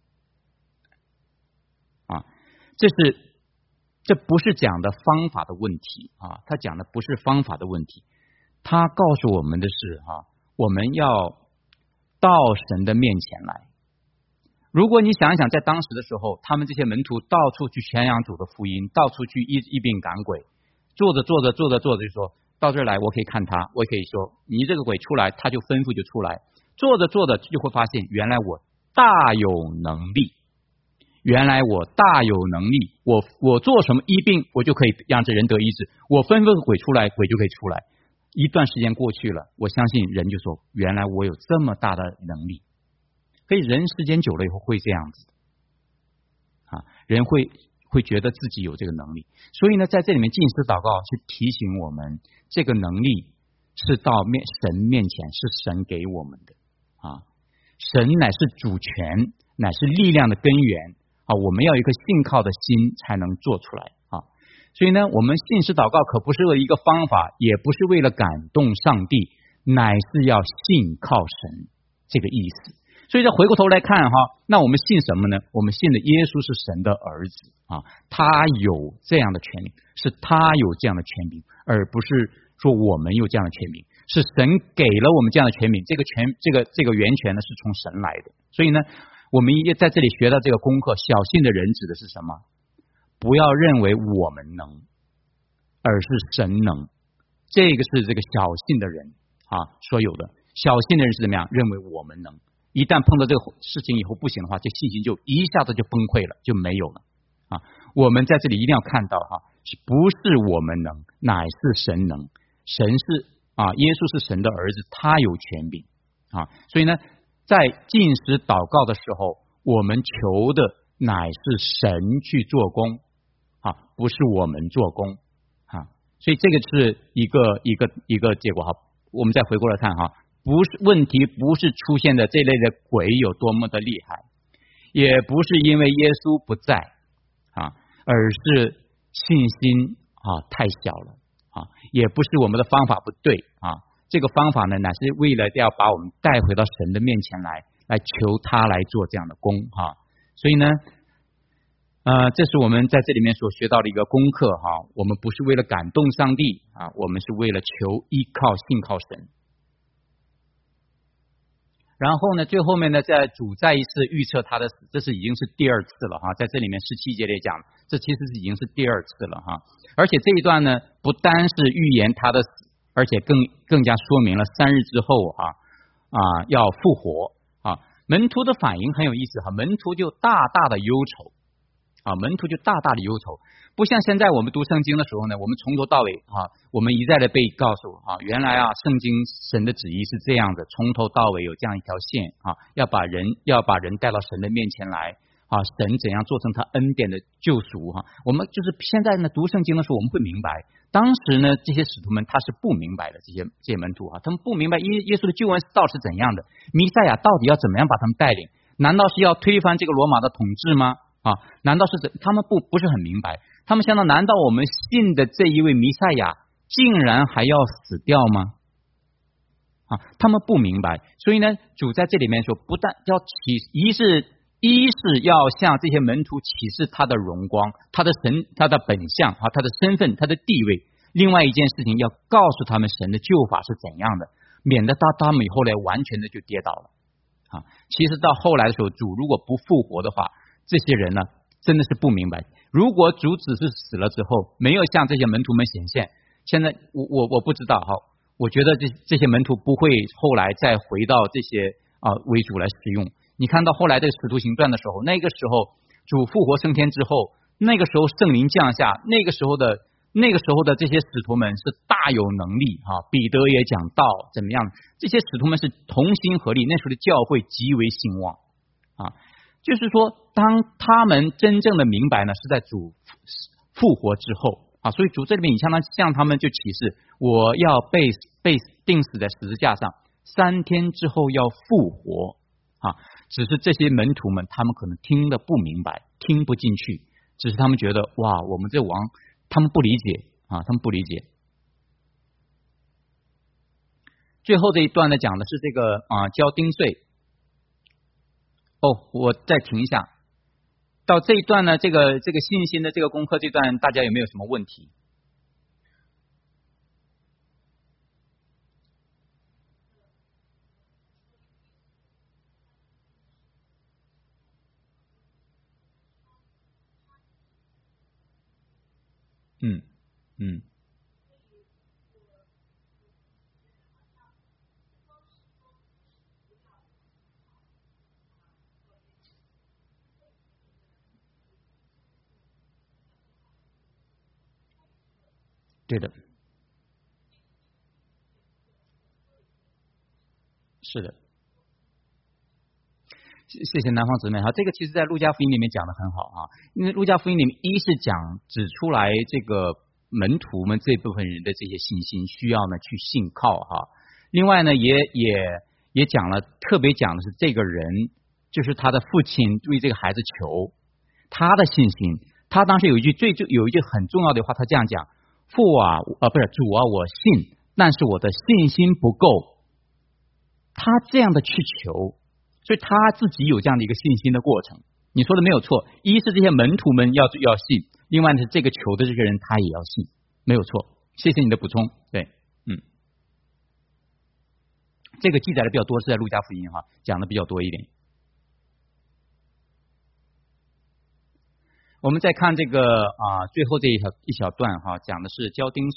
啊，这是这不是讲的方法的问题啊，他讲的不是方法的问题，他告诉我们的是哈、啊，我们要到神的面前来。如果你想一想，在当时的时候，他们这些门徒到处去传扬主的福音，到处去医医病赶鬼，做着做着做着做着就说到这儿来，我可以看他，我可以说你这个鬼出来，他就吩咐就出来。做着做着就会发现，原来我大有能力，原来我大有能力，我我做什么医病，我就可以让这人得医治，我吩咐鬼出来，鬼就可以出来。一段时间过去了，我相信人就说，原来我有这么大的能力。所以人时间久了以后会这样子啊，人会会觉得自己有这个能力。所以呢，在这里面禁食祷告去提醒我们，这个能力是到面神面前，是神给我们的啊。神乃是主权，乃是力量的根源啊。我们要有一颗信靠的心才能做出来啊。所以呢，我们禁食祷告可不是为了一个方法，也不是为了感动上帝，乃是要信靠神这个意思。所以再回过头来看哈，那我们信什么呢？我们信的耶稣是神的儿子啊，他有这样的权柄，是他有这样的权柄，而不是说我们有这样的权柄，是神给了我们这样的权柄，这个权这个这个源泉呢是从神来的。所以呢，我们也在这里学到这个功课，小信的人指的是什么？不要认为我们能，而是神能，这个是这个小信的人啊所有的。小信的人是怎么样？认为我们能，一旦碰到这个事情以后不行的话，这信心就一下子就崩溃了，就没有了啊。我们在这里一定要看到哈，不是我们能，乃是神能。神是啊，耶稣是神的儿子，他有权柄啊。所以呢，在禁食祷告的时候，我们求的乃是神去做工啊，不是我们做工啊。所以这个是一个一个一个结果哈。我们再回过来看哈。不是问题，不是出现的这类的鬼有多么的厉害，也不是因为耶稣不在啊，而是信心啊太小了啊，也不是我们的方法不对啊，这个方法呢，乃是为了要把我们带回到神的面前来，来求他来做这样的工哈、啊。所以呢，呃，这是我们在这里面所学到的一个功课哈、啊。我们不是为了感动上帝啊，我们是为了求依靠信靠神。然后呢，最后面呢，在主再一次预测他的死，这是已经是第二次了哈，在这里面十七节里讲，这其实是已经是第二次了哈。而且这一段呢，不单是预言他的死，而且更更加说明了三日之后啊啊要复活啊。门徒的反应很有意思哈，门徒就大大的忧愁啊，门徒就大大的忧愁。不像现在我们读圣经的时候呢，我们从头到尾啊，我们一再的被告诉啊，原来啊，圣经神的旨意是这样的，从头到尾有这样一条线啊，要把人要把人带到神的面前来啊，神怎样做成他恩典的救赎哈、啊。我们就是现在呢读圣经的时候，我们会明白，当时呢这些使徒们他是不明白的，这些这些门徒啊，他们不明白耶耶稣的救恩道是怎样的，弥赛亚到底要怎么样把他们带领？难道是要推翻这个罗马的统治吗？啊，难道是怎？他们不不是很明白。他们想到，难道我们信的这一位弥赛亚竟然还要死掉吗？啊，他们不明白。所以呢，主在这里面说，不但要启，一是一是要向这些门徒启示他的荣光，他的神，他的本相啊，他的身份，他的地位。另外一件事情，要告诉他们神的救法是怎样的，免得他他们以后来完全的就跌倒了。啊，其实到后来的时候，主如果不复活的话，这些人呢，真的是不明白。如果主只是死了之后，没有向这些门徒们显现，现在我我我不知道哈，我觉得这这些门徒不会后来再回到这些啊为主来使用。你看到后来这个使徒行传的时候，那个时候主复活升天之后，那个时候圣灵降下，那个时候的那个时候的这些使徒们是大有能力哈，彼得也讲道怎么样，这些使徒们是同心合力，那时候的教会极为兴旺啊。就是说，当他们真正的明白呢，是在主复活之后啊，所以主这里面已向他向他们就启示，我要被被钉死在十字架上，三天之后要复活啊。只是这些门徒们，他们可能听得不明白，听不进去，只是他们觉得哇，我们这王，他们不理解啊，他们不理解。最后这一段呢，讲的是这个啊交丁税。哦，我再停一下。到这一段呢，这个这个信心的这个功课这段，大家有没有什么问题？嗯嗯。对的，是的。谢谢南方姊妹哈，这个其实在路加福音里面讲的很好啊，因为路加福音里面一是讲指出来这个门徒们这部分人的这些信心需要呢去信靠哈，另外呢也也也讲了，特别讲的是这个人就是他的父亲为这个孩子求他的信心，他当时有一句最有一句很重要的话，他这样讲：父啊，呃，不是主啊，我信，但是我的信心不够。他这样的去求。所以他自己有这样的一个信心的过程，你说的没有错。一是这些门徒们要要信，另外是这个求的这个人他也要信，没有错。谢谢你的补充。对，嗯，这个记载的比较多是在路加福音哈，讲的比较多一点。我们再看这个啊，最后这一小一小段哈，讲的是交丁税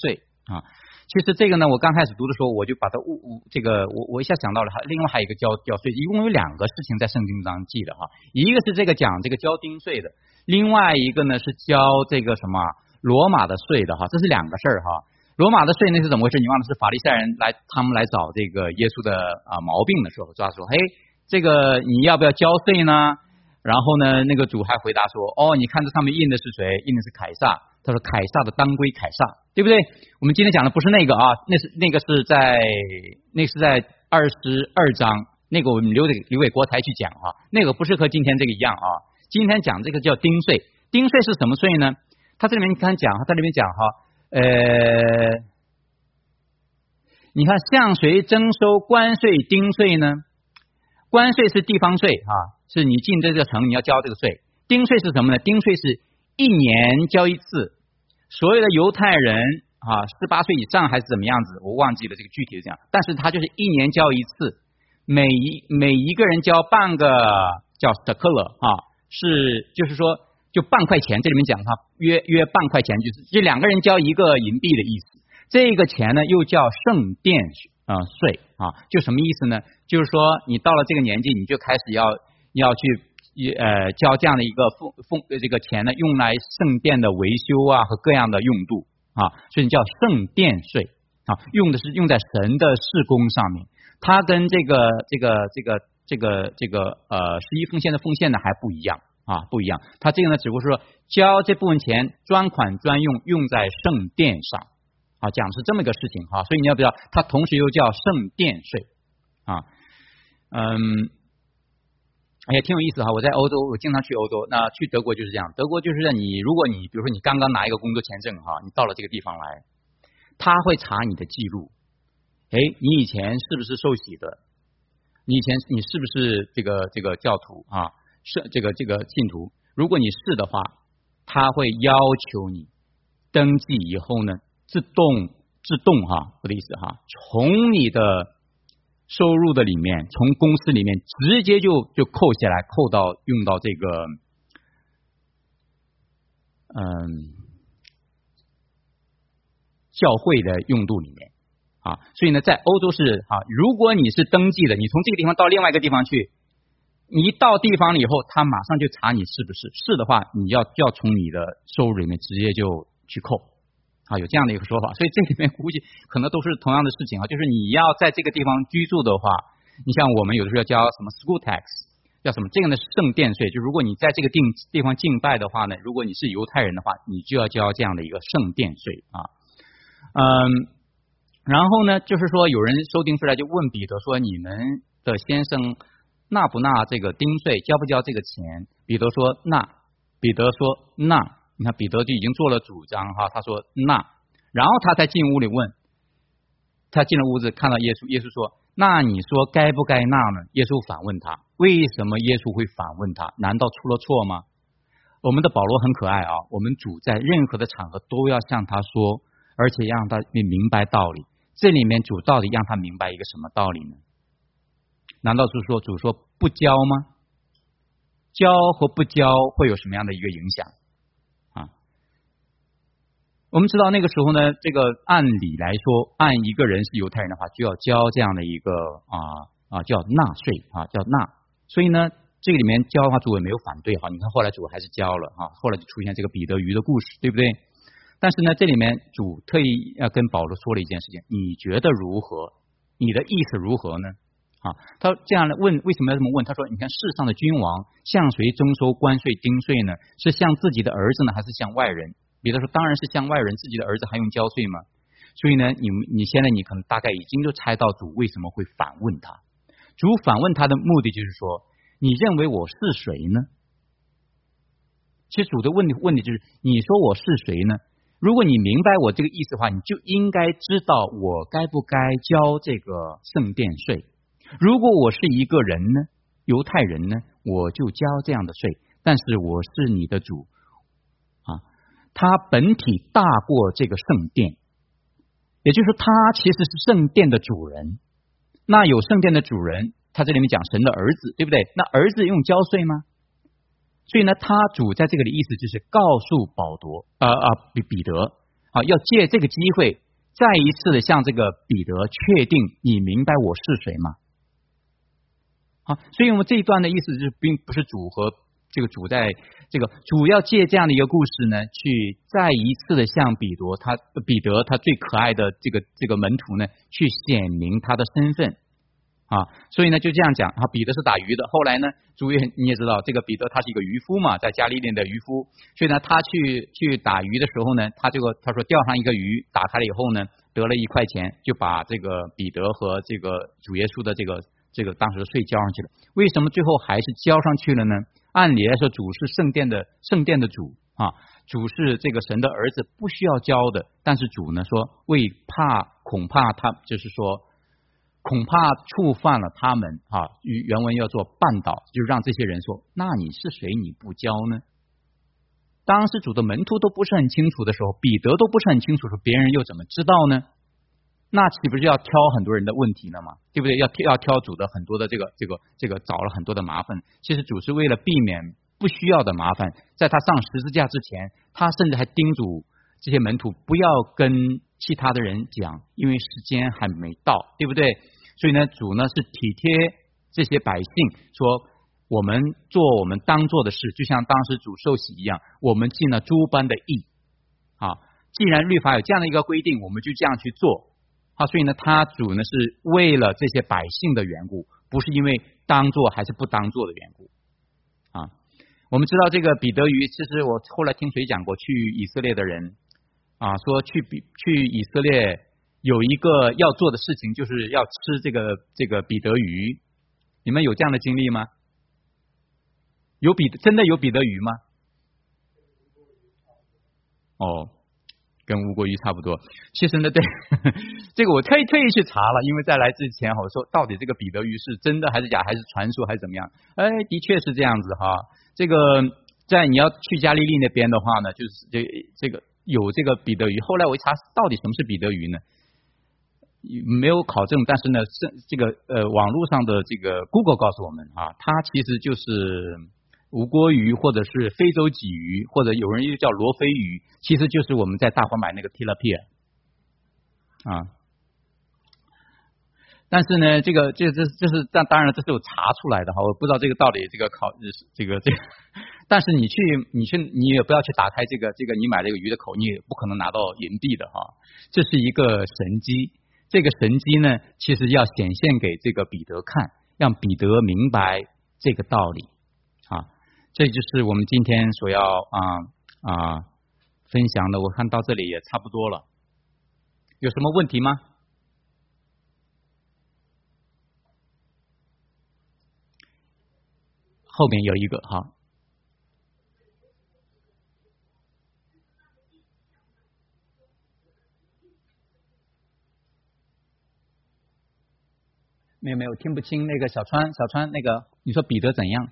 啊。其实这个呢，我刚开始读的时候，我就把它误误这个，我我一下想到了，还另外还有一个交交税，一共有两个事情在圣经上记的哈，一个是这个讲这个交丁税的，另外一个呢是交这个什么罗马的税的哈，这是两个事儿哈。罗马的税那是怎么回事？你忘了是法利赛人来，他们来找这个耶稣的啊毛病的时候，抓说，嘿，这个你要不要交税呢？然后呢，那个主还回答说，哦，你看这上面印的是谁？印的是凯撒。他说凯撒的当归凯撒，对不对？我们今天讲的不是那个啊，那是那个是在那是在二十二章，那个我们留给留给国才去讲啊，那个不是和今天这个一样啊。今天讲这个叫丁税，丁税是什么税呢？他这里面你看讲，他这里面讲哈，呃，你看向谁征收关税、丁税呢？关税是地方税啊，是你进这个城你要交这个税。丁税是什么呢？丁税是一年交一次，所有的犹太人啊，十八岁以上还是怎么样子，我忘记了这个具体的这样，但是他就是一年交一次，每一每一个人交半个叫 sekel 啊，是就是说就半块钱，这里面讲哈，约约半块钱，就是这两个人交一个银币的意思。这个钱呢又叫圣殿啊税啊，就什么意思呢？就是说你到了这个年纪，你就开始要要去。呃，交这样的一个奉奉这个钱呢，用来圣殿的维修啊和各样的用度啊，所以叫圣殿税啊，用的是用在神的事工上面。它跟这个这个这个这个这个呃十一奉献的奉献呢还不一样啊，不一样。它这个呢，只不过是说交这部分钱专款专用，用在圣殿上啊，讲的是这么一个事情哈、啊。所以你要不要？它同时又叫圣殿税啊，嗯。也挺有意思哈，我在欧洲，我经常去欧洲，那去德国就是这样，德国就是让你，如果你比如说你刚刚拿一个工作签证哈，你到了这个地方来，他会查你的记录，哎，你以前是不是受洗的？你以前你是不是这个这个教徒啊？是这个这个信徒？如果你是的话，他会要求你登记以后呢，自动自动哈，我的意思哈，从你的收入的里面，从公司里面直接就就扣下来，扣到用到这个嗯教会的用度里面啊。所以呢，在欧洲是啊，如果你是登记的，你从这个地方到另外一个地方去，你一到地方了以后，他马上就查你是不是，是的话，你要就要从你的收入里面直接就去扣。啊，有这样的一个说法，所以这里面估计可能都是同样的事情啊，就是你要在这个地方居住的话，你像我们有的时候要交什么 school tax， 叫什么这个呢是圣殿税，就如果你在这个地地方敬拜的话呢，如果你是犹太人的话，你就要交这样的一个圣殿税啊，嗯，然后呢，就是说有人收丁出来就问彼得说，你们的先生纳不纳这个丁税，交不交这个钱？彼得说纳，彼得说纳。你看彼得就已经做了主张哈，他说那，然后他才进屋里问，他进了屋子看到耶稣，耶稣说，那你说该不该纳呢？耶稣反问他，为什么耶稣会反问他？难道出了错吗？我们的保罗很可爱啊，我们主在任何的场合都要向他说，而且让他明白道理。这里面主到底让他明白一个什么道理呢？难道是说主说不交吗？交和不交会有什么样的一个影响？我们知道那个时候呢，这个按理来说，按一个人是犹太人的话，就要交这样的一个啊啊叫纳税啊，叫纳。所以呢，这个里面交的话，主也没有反对哈。你看后来主还是交了啊，后来就出现这个彼得鱼的故事，对不对？但是呢，这里面主特意要跟保罗说了一件事情，你觉得如何？你的意思如何呢？啊，他这样问，为什么要这么问？他说，你看世上的君王向谁征收关税丁税呢？是向自己的儿子呢，还是向外人？彼得说，当然是向外人，自己的儿子还用交税吗？所以呢，你你现在你可能大概已经就猜到主为什么会反问他。主反问他的目的就是说，你认为我是谁呢？其实主的问题问题就是，你说我是谁呢？如果你明白我这个意思的话，你就应该知道我该不该交这个圣殿税。如果我是一个人呢，犹太人呢，我就交这样的税，但是我是你的主啊。他本体大过这个圣殿，也就是说他其实是圣殿的主人。那有圣殿的主人，他这里面讲神的儿子，对不对？那儿子用交税吗？所以呢，他主在这个的意思就是告诉保罗啊啊彼彼得啊，要借这个机会再一次的向这个彼得确定你明白我是谁吗？好，所以我们这一段的意思就是，并不是主和这个主在这个主要借这样的一个故事呢，去再一次的向彼得他彼得他最可爱的这个这个门徒呢，去显明他的身份啊。所以呢就这样讲啊，彼得是打鱼的，后来呢，主也你也知道，这个彼得他是一个渔夫嘛，在加利利的渔夫，所以呢他去去打鱼的时候呢，他这个他说钓上一个鱼，打开了以后呢，得了一块钱，就把这个彼得和这个主耶稣的这个。这个当时的税交上去了，为什么最后还是交上去了呢？按理来说，主是圣殿的圣殿的主啊，主是这个神的儿子，不需要交的。但是主呢说，为怕恐怕他就是说，恐怕触犯了他们啊，原文要做绊倒，就让这些人说，那你是谁？你不交呢？当时主的门徒都不是很清楚的时候，彼得都不是很清楚的时候，别人又怎么知道呢？那岂不是要挑很多人的问题了吗？对不对？要要挑主的很多的这个这个这个找了很多的麻烦。其实主是为了避免不需要的麻烦，在他上十字架之前，他甚至还叮嘱这些门徒不要跟其他的人讲，因为时间还没到，对不对？所以呢，主呢是体贴这些百姓，说我们做我们当做的事，就像当时主受洗一样，我们尽了诸般的义啊。既然律法有这样的一个规定，我们就这样去做。好，所以呢，他主呢是为了这些百姓的缘故，不是因为当做还是不当做的缘故啊。我们知道这个彼得鱼，其实我后来听谁讲过，去以色列的人啊，说去比去以色列有一个要做的事情，就是要吃这个这个彼得鱼。你们有这样的经历吗？有彼真的有彼得鱼吗？哦。跟吴国鱼差不多，其实呢，对这个我特意特意去查了，因为在来之前我说到底这个彼得鱼是真的还是假，还是传说还是怎么样？哎，的确是这样子哈。这个在你要去加利利那边的话呢，就是这这个有这个彼得鱼。后来我一查，到底什么是彼得鱼呢？没有考证，但是呢，是这个呃网络上的这个 Google 告诉我们啊，它其实就是吴郭鱼，或者是非洲鲫鱼，或者有人又叫罗非鱼，其实就是我们在大伙买那个 tilapia 啊。但是呢，这个这这这是当当然这是有查出来的哈，我不知道这个到底这个考这个这个，但是你去你去你也不要去打开这个这个你买这个鱼的口，你也不可能拿到银币的哈。这是一个神机，这个神机呢，其实要显现给这个彼得看，让彼得明白这个道理啊。这就是我们今天所要啊啊分享的。我看到这里也差不多了，有什么问题吗？后面有一个哈，没有没有听不清那个小川小川那个你说彼得怎样？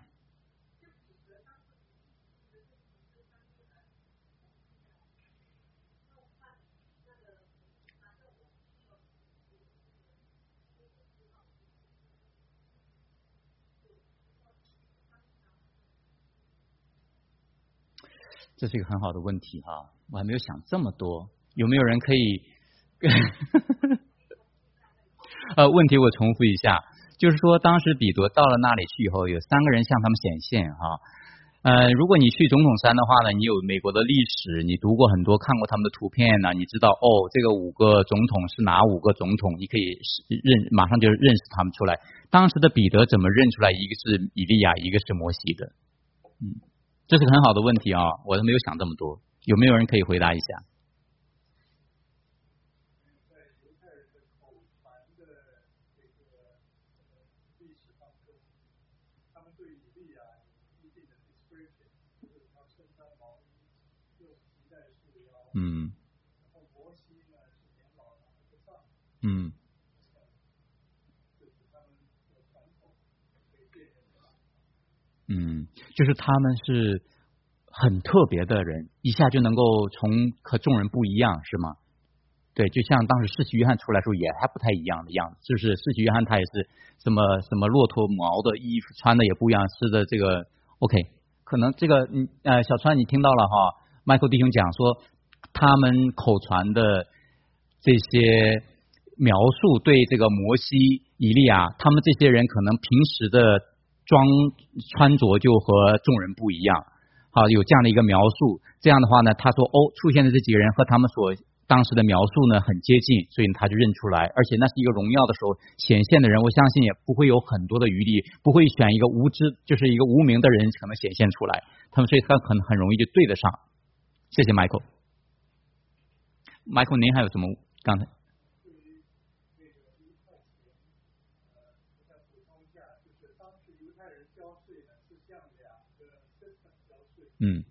这是一个很好的问题哈，我还没有想这么多。有没有人可以？呃，问题我重复一下，就是说，当时彼得到了那里去以后，有三个人向他们显现哈。呃，如果你去总统山的话呢，你有美国的历史，你读过很多，看过他们的图片呢，你知道哦，这个五个总统是哪五个总统，你可以认马上就认识他们出来。当时的彼得怎么认出来一个是以利亚，一个是摩西的？嗯。这是个很好的问题啊，我都没有想这么多。有没有人可以回答一下？嗯嗯嗯，就是他们是很特别的人，一下就能够从和众人不一样，是吗？对，就像当时世袭约翰出来的时候也还不太一样的样子，就是世袭约翰他也是什么什么骆驼毛的衣服穿的也不一样，吃的这个 OK， 可能这个嗯呃小川你听到了哈，Michael 弟兄讲说他们口传的这些描述对这个摩西、以利亚他们这些人可能平时的装穿着就和众人不一样，好，有这样的一个描述。这样的话呢，他说哦，出现的这几个人和他们所当时的描述呢很接近，所以他就认出来，而且那是一个荣耀的时候显现的人，我相信也不会有很多的余力，不会选一个无知就是一个无名的人可能显现出来，他们所以他很很容易就对得上。谢谢 Michael。 Michael 您还有什么刚才？嗯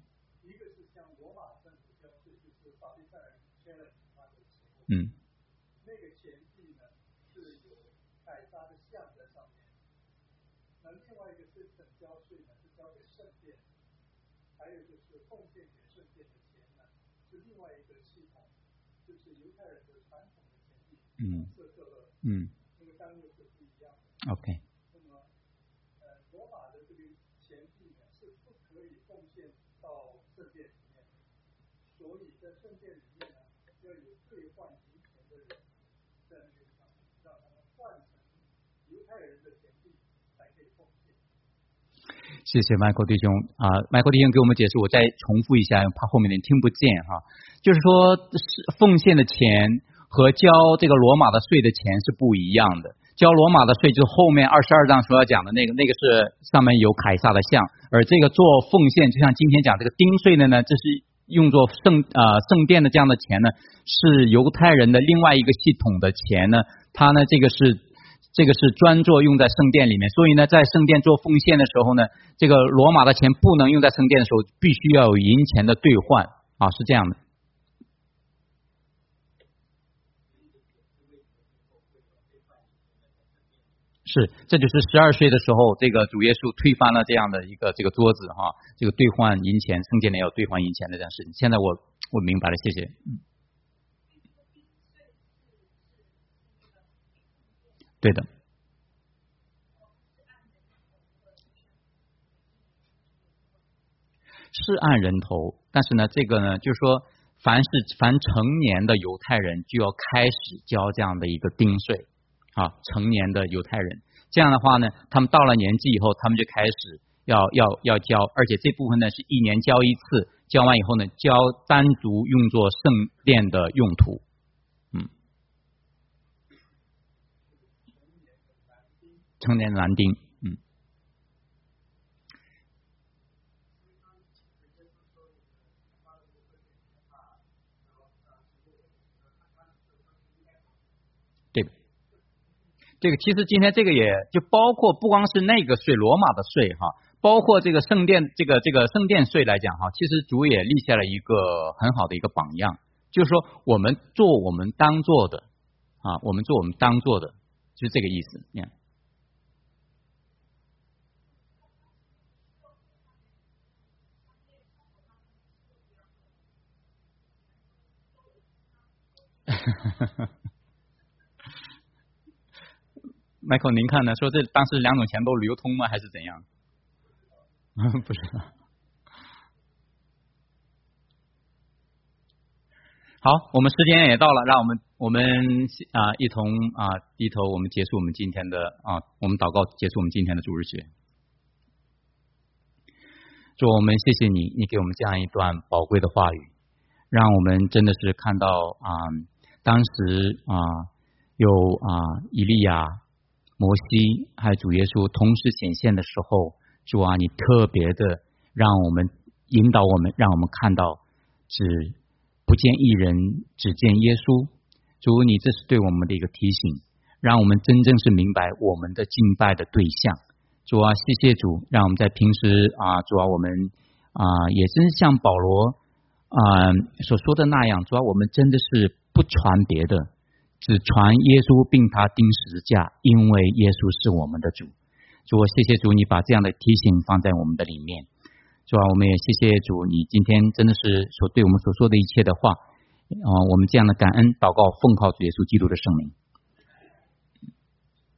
嗯， 那个钱币呢是有凯撒的像在上面，那另外一个 system 交税呢是交给圣殿，还有就是奉献给圣殿的钱呢是另外一个系统，就是犹太人的传统的钱币， 嗯色克勒， 嗯， 那个单位是不一样的。 OK。 那么，呃，罗马的这个钱币呢是不可以奉献到圣殿里面的，所以在圣殿里面呢要有兑换银钱的人在那个地方，让他们换成犹太人的钱币才可以奉献。 谢谢 Michael 弟兄啊、呃、，Michael 弟兄给我们解释，我再重复一下，怕后面的人听不见哈。就是说，奉献的钱和交这个罗马的税的钱是不一样的。交罗马的税就是后面二十二章所要讲的那个，那个是上面有凯撒的像，而这个做奉献，就像今天讲这个丁税的呢，这是用作圣呃圣殿的这样的钱呢，是犹太人的另外一个系统的钱呢，它呢这个是这个是专做用在圣殿里面，所以呢在圣殿做奉献的时候呢，这个罗马的钱不能用在圣殿的时候，必须要有银钱的兑换啊，是这样的。是，这就是十二岁的时候，这个主耶稣推翻了这样的一个这个桌子哈，这个兑换银钱，圣殿里要兑换银钱的这件事情。现在我我明白了，谢谢。嗯，对的。是按人头，但是呢，这个呢，就是说，凡是凡成年的犹太人就要开始交这样的一个丁税。啊，成年的犹太人，这样的话呢，他们到了年纪以后，他们就开始要要要交，而且这部分呢是一年交一次，交完以后呢，交单独用作圣殿的用途。嗯，成年男丁，嗯，对。这个其实今天这个也就包括不光是那个税，罗马的税哈，包括这个圣殿这个这个圣殿税来讲哈，其实主也立下了一个很好的一个榜样，就是说我们做我们当做的啊，我们做我们当做的，就是这个意思。Yeah. Michael 您看呢？说这当时两种钱都流通吗？还是怎样？不知道。好，我们时间也到了，让我们我们啊一同啊低头，我们结束我们今天的啊，我们祷告结束我们今天的主日学。主，我们谢谢你，你给我们这样一段宝贵的话语，让我们真的是看到啊，当时啊有啊以利亚、摩西还有主耶稣同时显现的时候，主啊，你特别的让我们引导我们，让我们看到只不见一人，只见耶稣。主，你这是对我们的一个提醒，让我们真正是明白我们的敬拜的对象。主啊，谢谢主，让我们在平时啊，主啊，我们啊也真像保罗啊所说的那样，主啊，我们真的是不传别的。只传耶稣并他钉十字架，因为耶稣是我们的主。主，谢谢主，你把这样的提醒放在我们的里面。主啊，我们也谢谢主，你今天真的是所对我们所说的一切的话，呃，我们这样的感恩祷告，奉靠主耶稣基督的圣名。